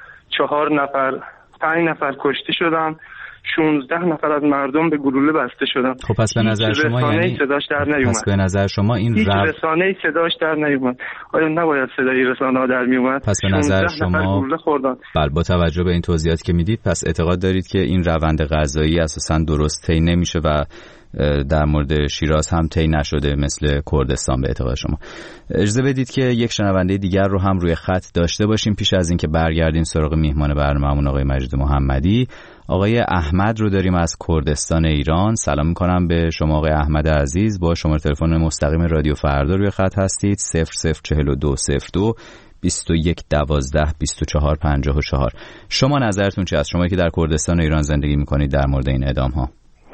Speaker 8: 5 نفر کشته شدن، 16 نفر از مردم به گلوله بسته شدن.
Speaker 5: خب پس به نظر شما یعنی
Speaker 8: صداش در نیومد.
Speaker 5: پس به نظر شما این
Speaker 8: رسانه‌ای صداش در نیومد. آیا نباید صدای رسانه‌ها در میومد؟
Speaker 5: پس به نظر شما بله با توجه به این توضیحاتی که میدید پس اعتقاد دارید که این روند قضایی اساساً درست طی نمیشه و در مورد شیراز هم طی نشده مثل کردستان به اعتقاد شما. اجازه بدید که یک شنونده دیگر رو هم روی خط داشته باشیم پیش از اینکه برگردیم سراغ میهمان برنامه‌مون آقای مجید محمدی. آقای احمد رو داریم از کردستان ایران. سلام میکنم به شما آقای احمد عزیز. با شماره تلفن مستقیم رادیو فردا روی خط هستید 004202 2112 2454. شما نظرتون چی است؟ شما که در کردستان ایران زندگی میکنید در مورد این اعدام ها.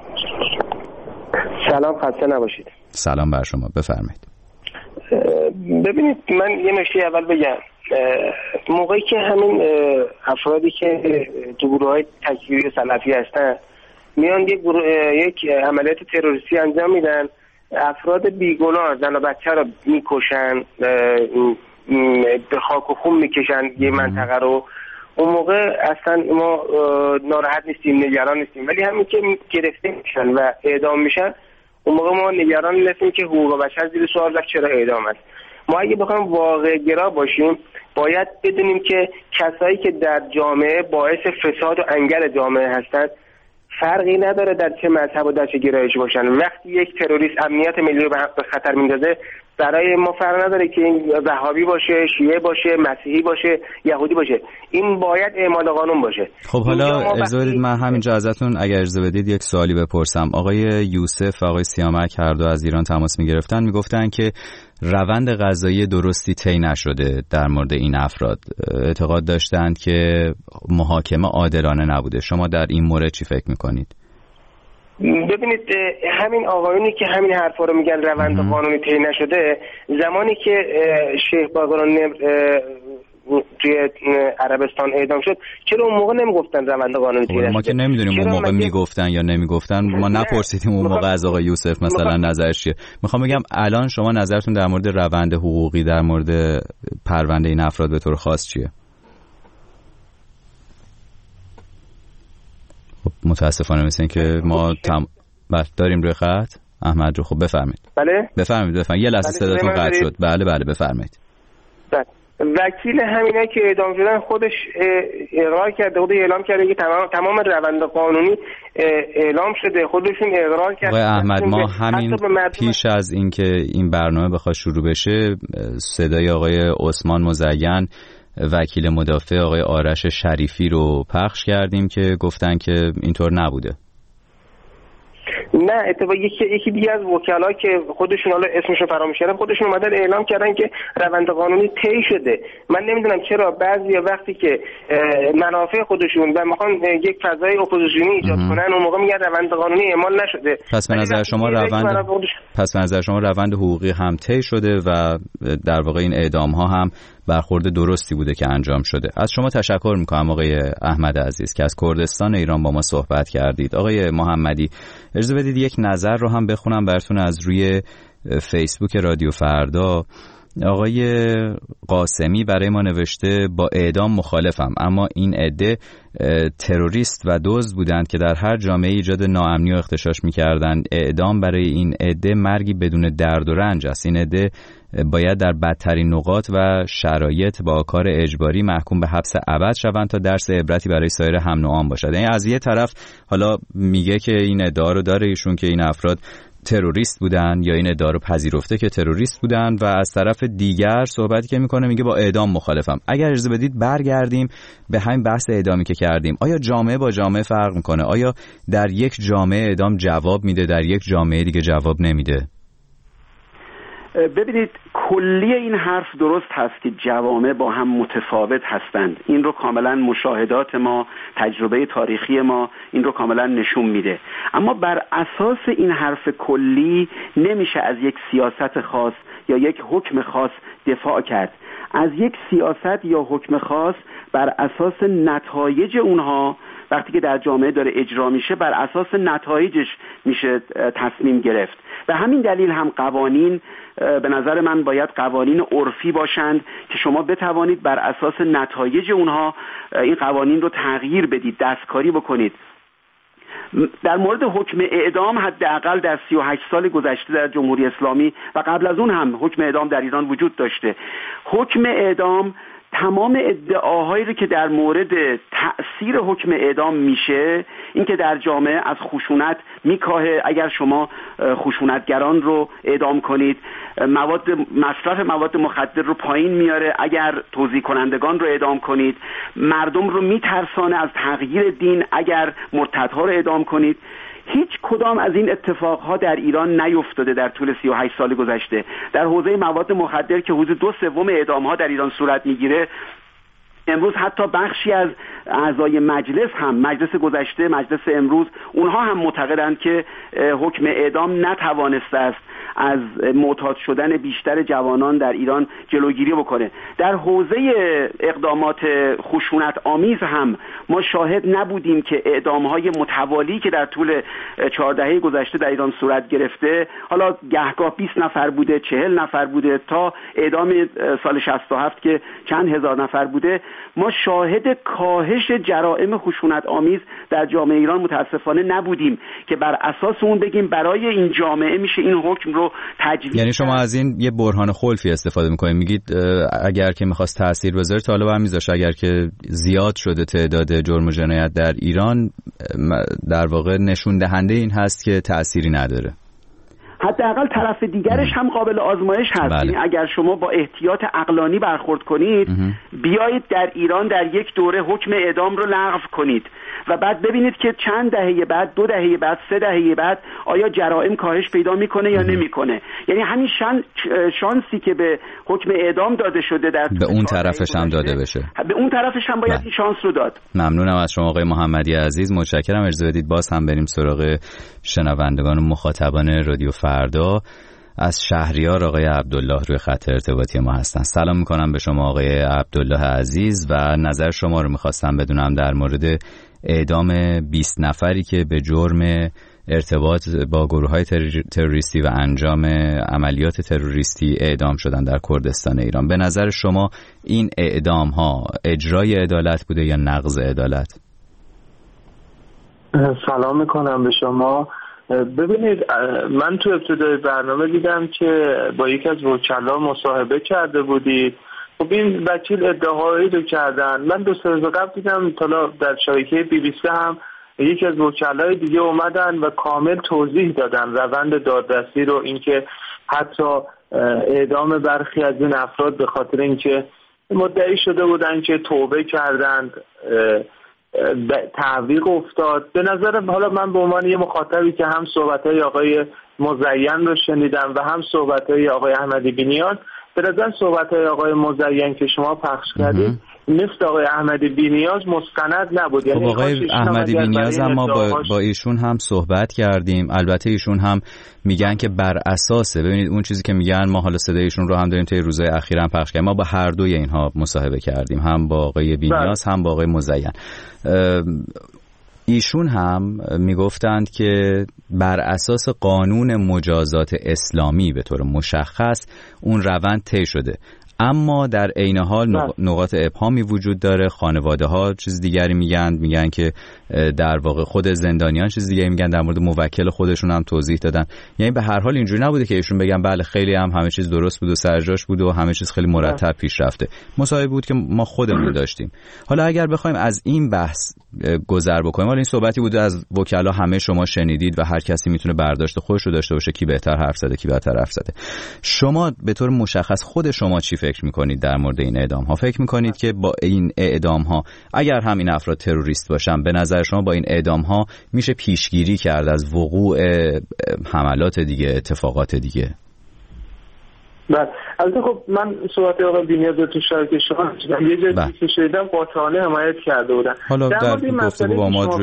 Speaker 10: سلام، خسته نباشید.
Speaker 5: سلام بر شما، بفرمایید.
Speaker 10: ببینید من یه نکته اول بگم. موقعی که همین افرادی که تو گروه‌های تکفیری سلفی هستن میان یک عملیات تروریستی انجام میدن، افراد بیگناه زن و بچه رو میکشن، به خاک و خون میکشن یه منطقه رو، اون موقع اصلا ما ناراحت نیستیم، نگران نیستیم. ولی همین که گرفته میشن و اعدام میشن اون موقع ما نگران نیستیم که حقوق بشر زیر سوال رفت چرا اعدام است. ما اگه بخوایم واقع گرا باشیم باید بدونیم که کسایی که در جامعه باعث فساد و انگل جامعه هستند فرقی نداره در چه مذهب و در چه گرایشی باشن. وقتی یک تروریست امنیت ملی رو به خطر میندازه برای ما فرق نداره که این وهابی باشه، شیعه باشه، مسیحی باشه، یهودی باشه، این باید اعمال قانون باشه.
Speaker 5: خب حالا اجازه بدید من همینجا ازتون اگر اجازه بدید یک سوالی بپرسم. آقای یوسف و آقای سیامک هر دو از ایران تماس میگرفتن، میگفتن که روند قضایی درستی طی نشده در مورد این افراد. اعتقاد داشتند که محاکمه عادلانه نبوده. شما در این مورد چی فکر میکنید؟
Speaker 10: ببینید همین آقایونی که همین حرفا رو میگن روند قانونی طی نشده، زمانی که شیخ باقران نمر توی عربستان اعدام شد چرا اون موقع نمیگفتن روند قانونی طی نشده؟
Speaker 5: ما که نمیدونیم اون موقع میگفتن یا نمیگفتن، ما نپرسیدیم اون موقع از آقای یوسف مثلا نظرش چیه. میخوام بگم الان شما نظرتون در مورد روند حقوقی در مورد پرونده این افراد به طور خاص چیه؟ متاسفانه مثل این که ما داریم روی خط. احمد رو خب بفرمایید.
Speaker 10: بله
Speaker 5: بفرمایید. یه لحظه صداتون قطع شد. بله بفرمایید.
Speaker 10: وکیل همینه که اعدام شدن خودش اقرار کرده، خودش اعلام کرده که تمام روند قانونی اعلام شده، خودشون اقرار کرده.
Speaker 5: آقای احمد ما همین پیش از اینکه این برنامه بخواد شروع بشه صدای آقای عثمان مزین وکیل مدافع آقای آرش شریفی رو پخش کردیم که گفتن که اینطور نبوده.
Speaker 10: نه اتفاقا یکی دیگه از وکلا که خودشون حالا اسمشو فراموش کردم خودشون اومدن اعلام کردن که روند قانونی طی شده. من نمیدونم چرا بعضیا وقتی که منافع خودشون و میخوان یک فضای اپوزیسیونی ایجاد کنن اون موقع میگن روند قانونی اعمال نشده.
Speaker 5: پس به نظر شما روند حقوقی هم طی شده و در واقع این اعدام ها هم برخورد درستی بوده که انجام شده. از شما تشکر میکنم آقای احمد عزیز که از کردستان ایران با ما صحبت کردید. آقای محمدی اجازه بدید یک نظر رو هم بخونم براتون از روی فیسبوک رادیو فردا. آقای قاسمی برای ما نوشته با اعدام مخالفم، اما این عده تروریست و دزد بودند که در هر جامعه ایجاد ناامنی و اغتشاش می‌کردند. اعدام برای این عده مرگی بدون درد و رنج است. این عده باید در بدترین نقاط و شرایط با کار اجباری محکوم به حبس ابد شوند تا درس عبرتی برای سایر هم نوعان باشد. یعنی از یه طرف حالا میگه که این ادعا رو داره ایشون که این افراد تروریست بودن یا این ادعا رو پذیرفته که تروریست بودن و از طرف دیگر صحبتی که میکنه میگه با اعدام مخالفم. اگر اجازه بدید برگردیم به همین بحث اعدامی که کردیم. آیا جامعه با جامعه فرق میکنه؟ آیا در یک جامعه اعدام جواب میده، در یک جامعه دیگه جواب نمیده؟
Speaker 4: ببینید کلی این حرف درست هست که جوامع با هم متفاوت هستند. این رو کاملا مشاهدات ما، تجربه تاریخی ما این رو کاملا نشون میده. اما بر اساس این حرف کلی نمیشه از یک سیاست خاص یا یک حکم خاص دفاع کرد. از یک سیاست یا حکم خاص بر اساس نتایج اونها وقتی که در جامعه داره اجرا میشه بر اساس نتایجش میشه تصمیم گرفت. به همین دلیل هم قوانین به نظر من باید قوانین عرفی باشند که شما بتوانید بر اساس نتایج اونها این قوانین رو تغییر بدید، دستکاری بکنید. در مورد حکم اعدام حداقل در 38 سال گذشته در جمهوری اسلامی و قبل از اون هم حکم اعدام در ایران وجود داشته. حکم اعدام تمام ادعاهایی رو که در مورد تأثیر حکم اعدام میشه، این که در جامعه از خشونت میکاهه اگر شما خشونتگران رو اعدام کنید، مصرف مواد مخدر رو پایین میاره اگر توزیع کنندگان رو اعدام کنید، مردم رو میترسانه از تغییر دین اگر مرتدها رو اعدام کنید. هیچ کدام از این اتفاقها در ایران نیفتاده در طول 38 سال گذشته. در حوزه مواد مخدر که حدود 2/3 اعدام‌ها در ایران صورت میگیره، امروز حتی بخشی از اعضای مجلس هم، مجلس گذشته، مجلس امروز، اونها هم معتقدند که حکم اعدام نتوانسته است از معتاد شدن بیشتر جوانان در ایران جلوگیری بکنه. در حوزه اقدامات خشونت آمیز هم ما شاهد نبودیم که اعدام‌های متوالی که در طول 4 دهه گذشته در ایران صورت گرفته، حالا گهگاه 20 نفر بوده، 40 نفر بوده، تا اعدام سال 67 که چند هزار نفر بوده، ما شاهد کاهش جرائم خشونت آمیز در جامعه ایران متاسفانه نبودیم که بر اساس اون بگیم برای این جامعه میشه این حکم رو تجویز.
Speaker 5: یعنی شما از این یه برهان خلفی استفاده میکنید، میگید اگر که میخواست تأثیر بذاره تا حالا برمیذاشه، اگر که زیاد شده تعداد جرم و جنایت در ایران، در واقع نشون دهنده این هست که تأثیری نداره.
Speaker 4: حداقل طرف دیگرش هم قابل آزمایش هست. یعنی اگر شما با احتیاط عقلانی برخورد کنید، بیایید در ایران در یک دوره حکم اعدام رو لغو کنید و بعد ببینید که چند دهه بعد، 2 دهه بعد، 3 دهه بعد آیا جرائم کاهش پیدا میکنه یا نمیکنه. یعنی همین شانسی که به حکم اعدام داده شده در
Speaker 5: به اون طرفش هم داده بشه،
Speaker 4: به اون طرفش هم باید این شانس رو داد.
Speaker 5: ممنونم از شما آقای محمدی عزیز، متشکرم. اجازه بدید باز هم بریم سراغ شنوندگان و مخاطبان رادیو فردا. از شهریار آقای عبدالله روی خط ارتباطی ما هستن. سلام میکنم به شما آقای عبدالله عزیز و نظر شما رو میخواستم بدونم در مورد اعدام 20 نفری که به جرم ارتباط با گروه‌های تروریستی و انجام عملیات تروریستی اعدام شدن در کردستان ایران. به نظر شما این اعدام‌ها اجرای عدالت بوده یا نقض عدالت؟
Speaker 8: سلام میکنم به شما. ببینید، من تو ابتدای برنامه دیدم که با یکی از وکلا مصاحبه کرده بودید. خب این وکیل ادعاهایی رو کردن. من 2 روز قبل دیدم حالا در شبکه BBC هم یکی از وکلای دیگه اومدن و کامل توضیح دادن روند دادرسی رو، اینکه حتی اعدام برخی از این افراد به خاطر اینکه مدعی شده بودن که توبه کردند تعویق افتاد. به نظرم، حالا من به عنوان یه مخاطبی که هم صحبت‌های آقای مزین رو شنیدم و هم صحبت‌های آقای احمدی بی‌نیاز، به نظر صحبت‌های آقای مزین که شما پخش کردید مثل آقای احمدی بی‌نیاز مستند نبود. یعنی
Speaker 5: آقای احمدی بی‌نیاز هم ما با ایشون هم صحبت کردیم. البته ایشون هم میگن که بر اساس، ببینید اون چیزی که میگن، ما حالا صدای ایشون رو هم داریم طی روزهای اخیر هم پخش کردیم، ما با هر دوی اینها مصاحبه کردیم، هم با آقای بی‌نیاز هم با آقای مزین. ایشون هم میگفتند که بر اساس قانون مجازات اسلامی به طور مشخص اون روند طی شده، اما در عین حال نقاط ابهامی وجود داره. خانواده ها چیز دیگری میگن که در واقع خود زندانیان چیز دیگری میگن، در مورد موکل خودشون هم توضیح دادن. یعنی به هر حال اینجوری نبوده که ایشون بگن بله خیلی هم همه چیز درست بود و سرجاش بود و همه چیز خیلی مرتب پیش رفته. مصاحبه بود که ما خودمون داشتیم. حالا اگر بخوایم از این بحث گذر بکنیم، حالا این صحبتی بوده از وکلا، همه شما شنیدید و هر کسی میتونه برداشت خودش رو داشته باشه، کی بهتر حرف زده کی بدتر حرف زده. شما به طور مشخص خود شما چی فکر میکنید در مورد این اعدام ها؟ فکر میکنید که با این اعدام ها، اگر هم این افراد تروریست باشن، به نظر شما با این اعدام ها میشه پیشگیری کرد از وقوع حملات دیگه، اتفاقات دیگه؟
Speaker 8: بله، البته خب من صحبت آقای بی‌نیاز تو شرکت شما یه جایی که شنیدم قاطعانه حمایت کرده بودن.
Speaker 5: حالا در گفتگو با ما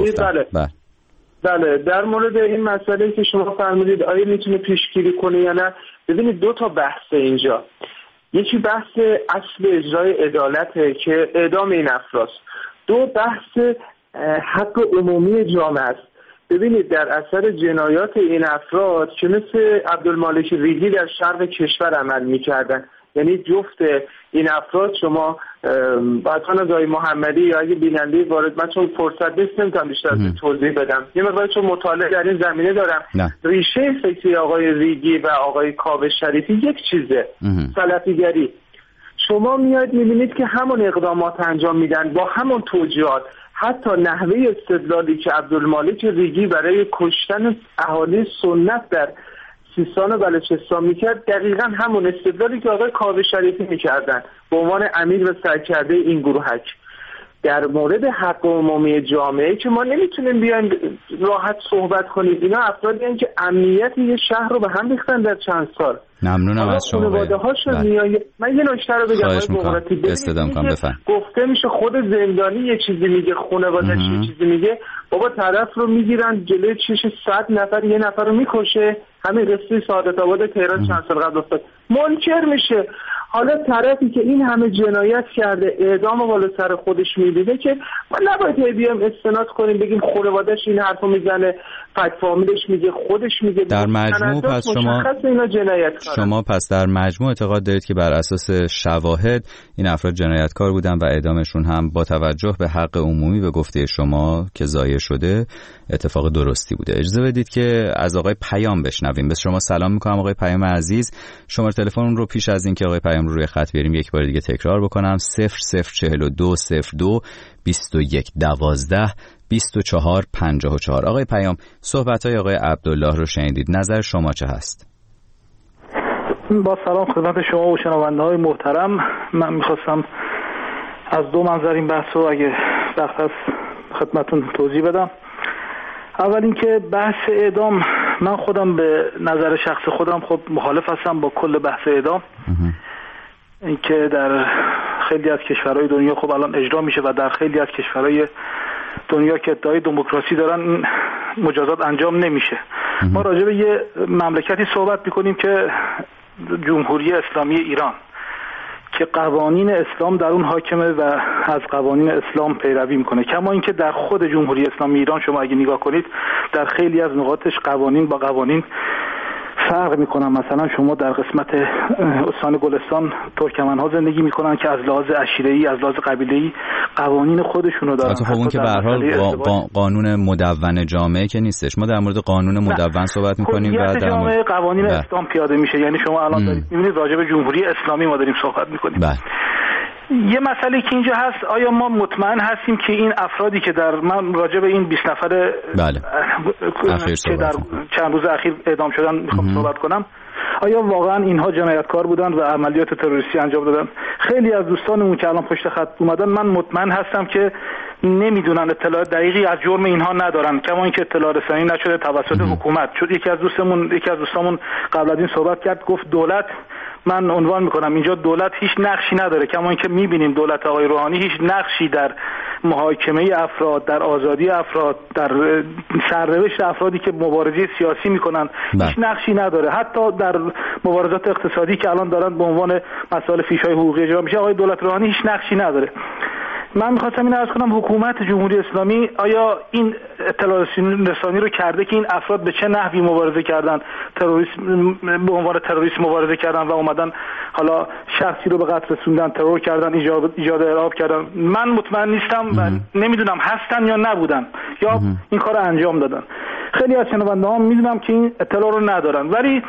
Speaker 8: بله، در مورد این مسئله که شما فرمودید آیا میتونه پیشگیری کنه یا نه، ببینید 2 تا بحث اینجا. یکی بحث اصل اجرای عدالته که اعدام این افراد، 2 بحث حق عمومی جامعه است. ببینید در اثر جنایات این افراد که مثل عبدالمالک ریگی در شرق کشور عمل می‌کردن، یعنی جفت این افراد، شما حتما از آقای محمدی یا اگه بیننده وارد، من چون فرصت نیست نمیتونم بیشتر توضیح بدم، یه مقدار چون مطالعه در این زمینه دارم. ریشه فکری آقای ریگی و آقای کاوه شریفی یک چیزه، سلفیگری. شما میاد میبینید که همون اقدامات انجام میدن با همون توجیهات. حتی نحوه استدلالی که عبدالمالک ریگی برای کشتن اهالی سنت در سیستان و بلوچستان میکرد دقیقا همون استدلالی که آقای کاوه شریفی میکردن به عنوان امیر و سرکرده این گروهک. در مورد حق عمومی جامعه که ما نمیتونیم بیایم راحت صحبت کنیم، اینا افرادی هستند که امنیت یه شهر رو به هم ریختن در چند سال.
Speaker 5: ممنونم از شما.
Speaker 8: من یه نکته رو بگم
Speaker 5: استدام کنم. بفرمایید.
Speaker 8: گفته میشه خود زندانی یه چیزی میگه، خانواده‌اش یه چیزی میگه، بابا طرف رو میگیرن جلوی چش 100 نفر یه نفر رو میکشه. همین قصه سعادت آباد تهران چند سال قبل افتاد، منکر میشه. حالا طرفی که این همه جنایت کرده اعدام و بالا سر خودش میدیده که ما نباید بیام استناد کنیم بگیم خانواده‌اش این حرفو میزنه، فک فامیلش میگه، خودش میگه.
Speaker 5: در مجموع پس شما پس در مجموع اعتقاد دارید که بر اساس شواهد این افراد جنایتکار بودن و اعدامشون هم با توجه به حق عمومی به گفته شما که ضایع شده اتفاق درستی بوده. اجازه بدید که از آقای پیام بشنویم. بس شما سلام میکنم آقای پیام عزیز. شماره تلفن رو پیش از اینکه آقای پیام رو روی خط بیاریم یک بار دیگه تکرار بکنم: 004202 21 12 24 54. آقای پیام، صحبت‌های آقای عبدالله رو شنیدید، نظر شما چه هست؟
Speaker 11: با سلام خدمت شما و شنونده‌های محترم. من می‌خواستم از دو منظر این بحث رو اگه وقت هست خدمتتون توضیح بدم. اول اینکه بحث اعدام، من خودم به نظر شخص خودم خب مخالف هستم با کل بحث اعدام. اینکه در خیلی از کشورهای دنیا خب الان اجرا میشه و در خیلی از کشورهای دنیا که ادعای دموکراسی دارن مجازات انجام نمیشه. ما راجع به یه مملکتی صحبت میکنیم که جمهوری اسلامی ایران که قوانین اسلام در اون حاکمه و از قوانین اسلام پیروی میکنه. کما اینکه در خود جمهوری اسلامی ایران شما اگه نگاه کنید در خیلی از نقاطش قوانین با قوانین فرق میکنن. مثلا شما در قسمت استان گلستان ترکمن‌ها زندگی میکنن که از لحاظ عشیره‌ای، از لحاظ قبیله‌ای قوانین خودشونو دارن.
Speaker 5: خب اون که به هر حال قانون مدون جامعه که نیستش. ما در مورد قانون مدون صحبت میکنیم و در
Speaker 11: مورد قوانین اسلام پیاده میشه. یعنی شما الان دارید میبینید راجع به جمهوری اسلامی ما داریم صحبت میکنیم. یه مسئله که اینجا هست، آیا ما مطمئن هستیم که این افرادی که در من راجع به این 20 نفر که در چند روز اخیر اعدام شدن میخوام صحبت کنم، آیا واقعا اینها جنایتکار بودن و عملیات تروریستی انجام دادن؟ خیلی از دوستانمون که الان پشت خط اومدن من مطمئن هستم که نمیدونن، اطلاع دقیقی از جرم اینها ندارن، کما اینکه اطلاع رسانی نشده توسط حکومت. چون یکی از دوستامون قبل از این صحبت کرد، گفت دولت، من عنوان میکنم اینجا دولت هیچ نقشی نداره. کما اینکه میبینیم دولت آقای روحانی هیچ نقشی در محاکمه افراد، در آزادی افراد، در سرنوشت افرادی که مبارزه سیاسی میکنن هیچ نقشی نداره. حتی در مبارزات اقتصادی که الان دارن به عنوان مسائل فیش‌های حقوقی اجرا میشه، آقای دولت روحانی هیچ نقشی نداره. من می‌خواستم این عرض کنم حکومت جمهوری اسلامی آیا این اطلاع رسانی رو کرده که این افراد به چه نحوی مبارزه کردن، به عنوان تروریست مبارزه کردن و اومدن حالا شخصی رو به قتل رسوندن، ترور کردن، ایجاد ارهاب کردن؟ من مطمئن نیستم و نمیدونم هستن یا نبودن یا این کار رو انجام دادن. خیلی از شنونده‌ها میدونم که این اطلاع رو ندارن، ولی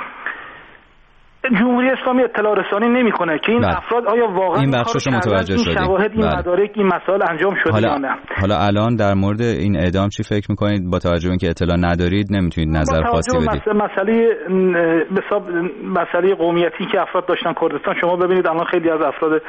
Speaker 11: جمهوری اسلامی اطلاع رسانی نمیکنه که این افراد آیا واقعا
Speaker 5: این بخشش متوجه شدید.
Speaker 11: این شواهد، این مدارک، این مسائل انجام شده یا نه.
Speaker 5: حالا الان در مورد این اعدام چی فکر میکنید؟ با توجه به اینکه اطلاع ندارید نمیتونید نظر خاصی بدید.
Speaker 11: مسئله قومیتی که افراد داشتن کردستان، شما ببینید الان خیلی از افراد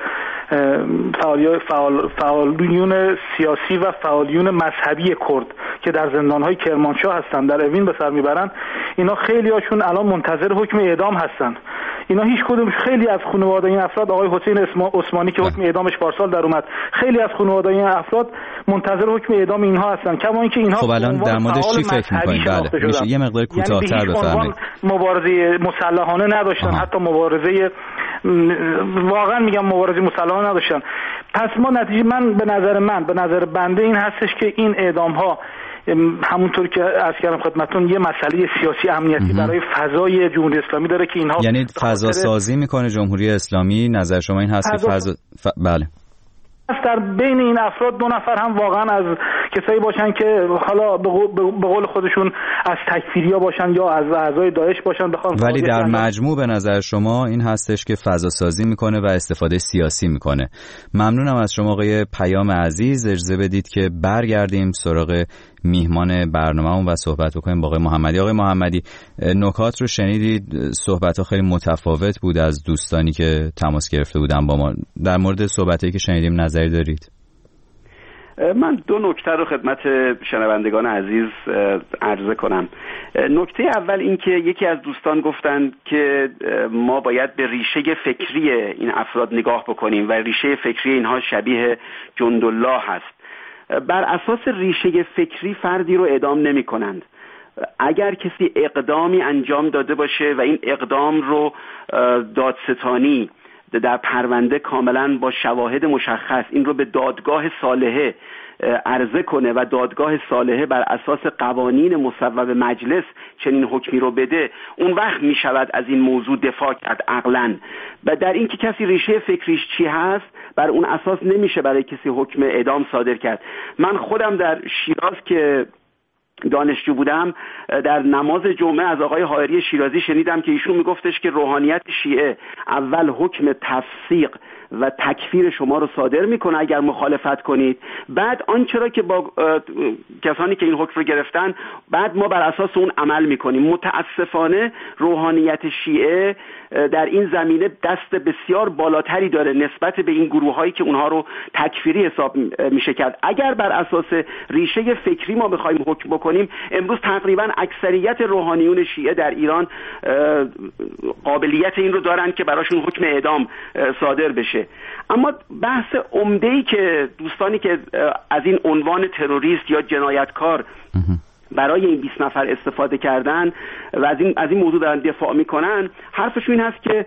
Speaker 11: فعالین سیاسی و فعالین مذهبی کرد که در زندان‌های کرمانشاه هستن، در اوین به سر میبرن، اینا خیلی هاشون الان منتظر حکم اعدام هستن. اینا هیچ کدوم، خیلی از خانواده این افراد، آقای حسین عثمانی که حکم اعدامش پارسال در اومد، خیلی از خانواده این افراد منتظر حکم اعدام اینها هستن. کما اینکه اینها
Speaker 5: خب الان در موردش چی فکر می‌کنید؟ بله میشه یه مقدار کوتاه‌تر بفرمایید.
Speaker 11: مبارزه مسلحانه نداشتن، حتی مبارزه، واقعا میگم مبارزه مسلحانه نداشتن. پس ما نتیجه به نظر بنده این هستش که این اعدام ها همونطور که عرض کردم خدمتتون یه مسئله سیاسی امنیتی برای فضای جمهوری اسلامی داره که اینها
Speaker 5: یعنی فضا سازی میکنه جمهوری اسلامی. نظر شما این هست که بله
Speaker 11: در بین این افراد 2 نفر هم واقعا از کسایی باشن که حالا به قول خودشون از تکفیریا باشن یا از اعضای داعش باشن بخوان.
Speaker 5: ولی در مجموع به نظر شما این هستش که فضا سازی میکنه و استفاده سیاسی میکنه. ممنونم از شما آقای پیام عزیز. اجازه بدید که برگردیم سراغ میهمان برنامه‌مون و صحبت بکنیم با آقای محمدی. آقای محمدی، نکات رو شنیدید، صحبت‌ها خیلی متفاوت بود از دوستانی که تماس گرفته بودن با ما. در مورد صحبتایی که شنیدیم نظری دارید؟
Speaker 4: من دو نکته رو خدمت شنوندگان عزیز عرضه کنم. نکته اول این که یکی از دوستان گفتن که ما باید به ریشه فکری این افراد نگاه بکنیم و ریشه فکری اینها شبیه جندالله هست. بر اساس ریشه فکری فردی رو اعدام نمی کنند. اگر کسی اقدامی انجام داده باشه و این اقدام رو دادستانی در پرونده کاملا با شواهد مشخص این رو به دادگاه صالحه عرضه کنه و دادگاه صالحه بر اساس قوانین مصوب مجلس چنین حکمی رو بده، اون وقت می شود از این موضوع دفاع کرد عقلاً. و در این که کسی ریشه فکریش چی هست بر اون اساس نمیشه برای کسی حکم اعدام صادر کرد. من خودم در شیراز که دانشجو بودم در نماز جمعه از آقای حائری شیرازی شنیدم که ایشون میگفتش که روحانیت شیعه اول حکم تفسیق و تکفیر شما رو صادر میکنه اگر مخالفت کنید، بعد آنچه را که با کسانی که این حکم رو گرفتن بعد ما بر اساس اون عمل میکنیم. متاسفانه روحانیت شیعه در این زمینه دست بسیار بالاتری داره نسبت به این گروه هایی که اونها رو تکفیری حساب میشه کرد. اگر بر اساس ریشه فکری ما بخوایم حکم بکنیم، امروز تقریبا اکثریت روحانیون شیعه در ایران قابلیت این رو دارن که براشون حکم اعدام صادر بشه. اما بحث عمده‌ای که دوستانی که از این عنوان تروریست یا جنایتکار برای این 20 نفر استفاده کردن و از این موضوع دارن دفاع میکنن، حرفشون این هست که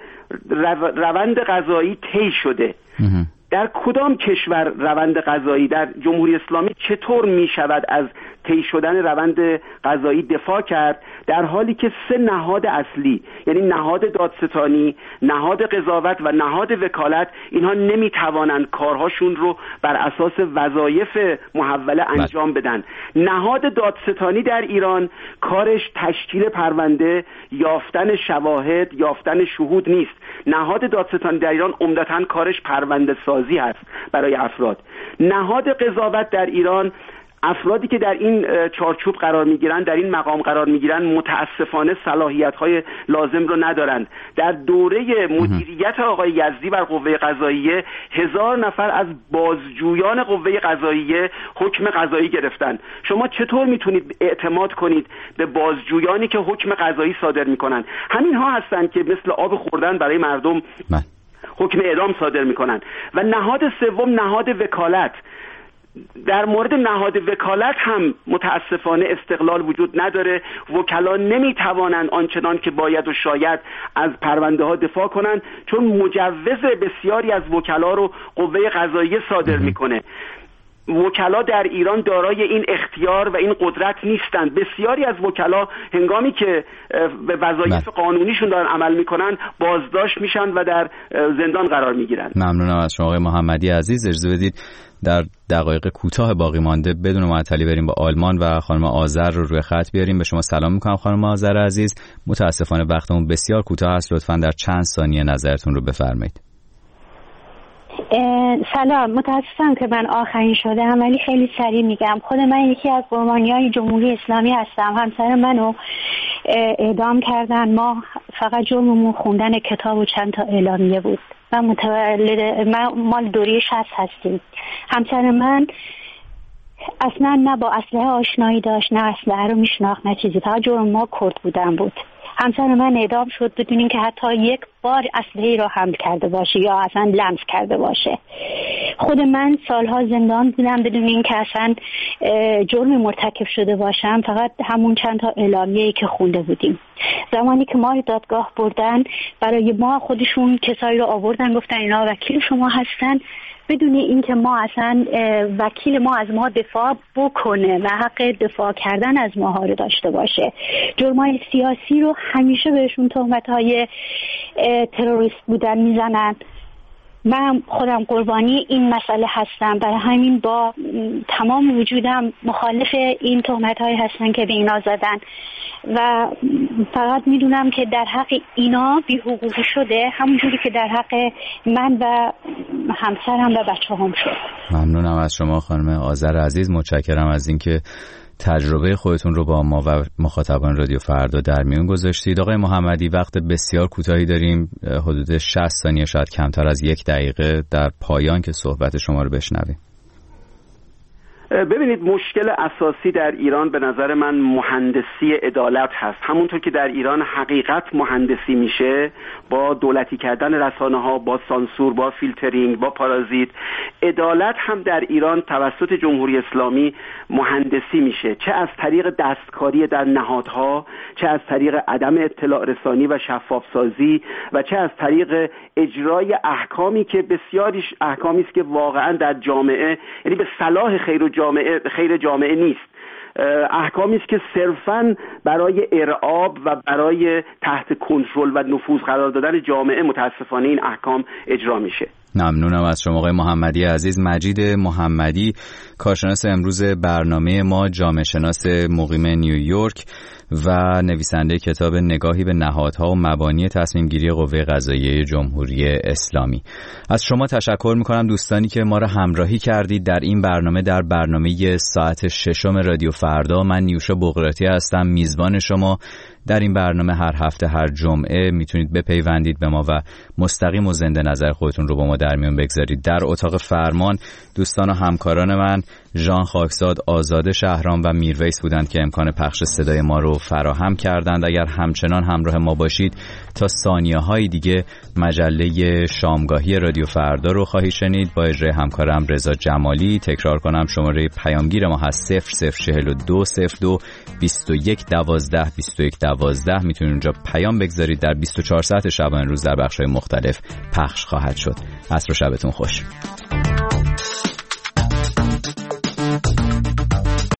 Speaker 4: روند قضایی طی شده. در کدام کشور روند قضایی در جمهوری اسلامی چطور می شود از طی شدن روند قضایی دفاع کرد، در حالی که 3 نهاد اصلی یعنی نهاد دادستانی، نهاد قضاوت و نهاد وکالت اینها نمی توانند کارهاشون رو بر اساس وظایف محوله انجام بدن. نهاد دادستانی در ایران کارش تشکیل پرونده، یافتن شواهد، یافتن شهود نیست. نهاد دادستانی در ایران عمدتاً کارش پرونده سازی هست برای افراد. نهاد قضاوت در ایران افرادی که در این چارچوب قرار میگیرند، در این مقام قرار میگیرند، متاسفانه صلاحیت‌های لازم رو ندارند. در دوره مدیریت آقای یزدی بر قوه قضاییه 1000 نفر از بازجویان قوه قضاییه حکم قضایی گرفتن. شما چطور میتونید اعتماد کنید به بازجویانی که حکم قضایی صادر میکنن؟ همین ها هستند که مثل آب خوردن برای مردم حکم اعدام صادر میکنن. و نهاد سوم نهاد وکالت. در مورد نهاد وکالت هم متاسفانه استقلال وجود نداره. وکلا نمیتوانند آنچنان که باید و شاید از پرونده ها دفاع کنند، چون مجوز بسیاری از وکلا رو قوه قضاییه صادر میکنه. وکلا در ایران دارای این اختیار و این قدرت نیستند. بسیاری از وکلا هنگامی که به وظایف قانونیشون دارن عمل میکنن بازداشت میشن و در زندان قرار میگیرن.
Speaker 5: ممنونم از شما آقای محمدی عزیز. اجازه بدید در دقایق کوتاه باقی مانده بدون معطلی بریم با آلمان و خانم آذر رو روی خط بیاریم. به شما سلام میکنم خانم آذر عزیز. متاسفانه وقتمون بسیار کوتاه است، لطفاً در چند ثانیه نظرتون رو بفرمایید.
Speaker 12: سلام، متاسفم که من آخرین شدم ولی خیلی سریع میگم. خود من یکی از قربانیان جمهوری اسلامی هستم. همسر منو اعدام کردن. ما فقط جرممون خوندن کتاب و چند تا اعلامیه بود. من مال دوره 60 هستیم. همسر من اصلا نه با اسلحه آشنایی داشت، نه اسلحه رو میشناخت، نه چیزی. فقط جرم ما کرد بودن بود. همسر من اعدام شد بدون اینکه حتی یک بار اسلحه‌ای رو حمل کرده باشه یا اصلا لمس کرده باشه. خود من سالها زندان بودم بدون اینکه اصلا جرم مرتکب شده باشم، فقط همون چند تا اعلامیه‌ای که خونده بودیم. زمانی که ما رو دادگاه بردن، برای ما خودشون کسایی رو آوردن گفتن اینا وکیل شما هستن، بدون اینکه ما اصلا وکیل ما از ما دفاع بکنه و حق دفاع کردن از ماها رو داشته باشه. جرمای سیاسی رو همیشه بهشون تهمت‌های تروریست بودن میزنن. من خودم قربانی این مسئله هستم، برای همین با تمام وجودم مخالف این تهمت‌های هستن که به اینا زدن و فقط میدونم که در حق اینا بی‌حقوقی شده، همونجوری که در حق من و همسرم و بچه‌هام شد.
Speaker 5: ممنونم از شما خانم آذر عزیز، متشکرم از اینکه تجربه خودتون رو با ما و مخاطبان رادیو فردا در میون گذاشتید. آقای محمدی، وقت بسیار کوتاهی داریم، حدود 60 ثانیه شاید کمتر از 1 دقیقه در پایان که صحبت شما رو بشنویم.
Speaker 4: ببینید، مشکل اساسی در ایران به نظر من مهندسی عدالت هست. همونطور که در ایران حقیقت مهندسی میشه با دولتی کردن رسانه‌ها، با سانسور، با فیلترینگ، با پارازیت، عدالت هم در ایران توسط جمهوری اسلامی مهندسی میشه، چه از طریق دستکاری در نهادها، چه از طریق عدم اطلاع رسانی و شفاف سازی و چه از طریق اجرای احکامی که بسیاریش احکامی است که واقعا در جامعه، یعنی به صلاح خیر جامعه نیست، احکامی است که صرفاً برای ارعاب و برای تحت کنترل و نفوذ قرار دادن جامعه متاسفانه این احکام اجرا میشه.
Speaker 5: ممنونم از شما آقای محمدی عزیز. مجید محمدی، کارشناس امروز برنامه ما، جامعه شناس مقیم نیویورک و نویسنده کتاب نگاهی به نهادها و مبانی تصمیم گیری قوه قضاییه جمهوری اسلامی. از شما تشکر میکنم دوستانی که ما را همراهی کردید در این برنامه، در برنامه ساعت 6 رادیو فردا. من نیوشا بقراتی هستم، میزبان شما. در این برنامه هر هفته، هر جمعه میتونید بپیوندید به ما و مستقیم و زنده نظر خودتون رو با ما در میون بگذارید. در اتاق فرمان دوستان و همکاران من ژان خاکزاد، آزاده شهرام و میرویس بودند که امکان پخش صدای ما رو فراهم کردند. اگر همچنان همراه ما باشید تا ثانیه‌های دیگه مجله شامگاهی رادیو فردا رو خواهید شنید با اجرای همکارم رضا جمالی. تکرار کنم شماره پیامگیر ما هست 004202 2112 2112. میتونید اونجا پیام بگذارید. در 24 ساعت شبانه روز در بخش‌های مختلف پخش خواهد شد. عصر و شبتون خوش.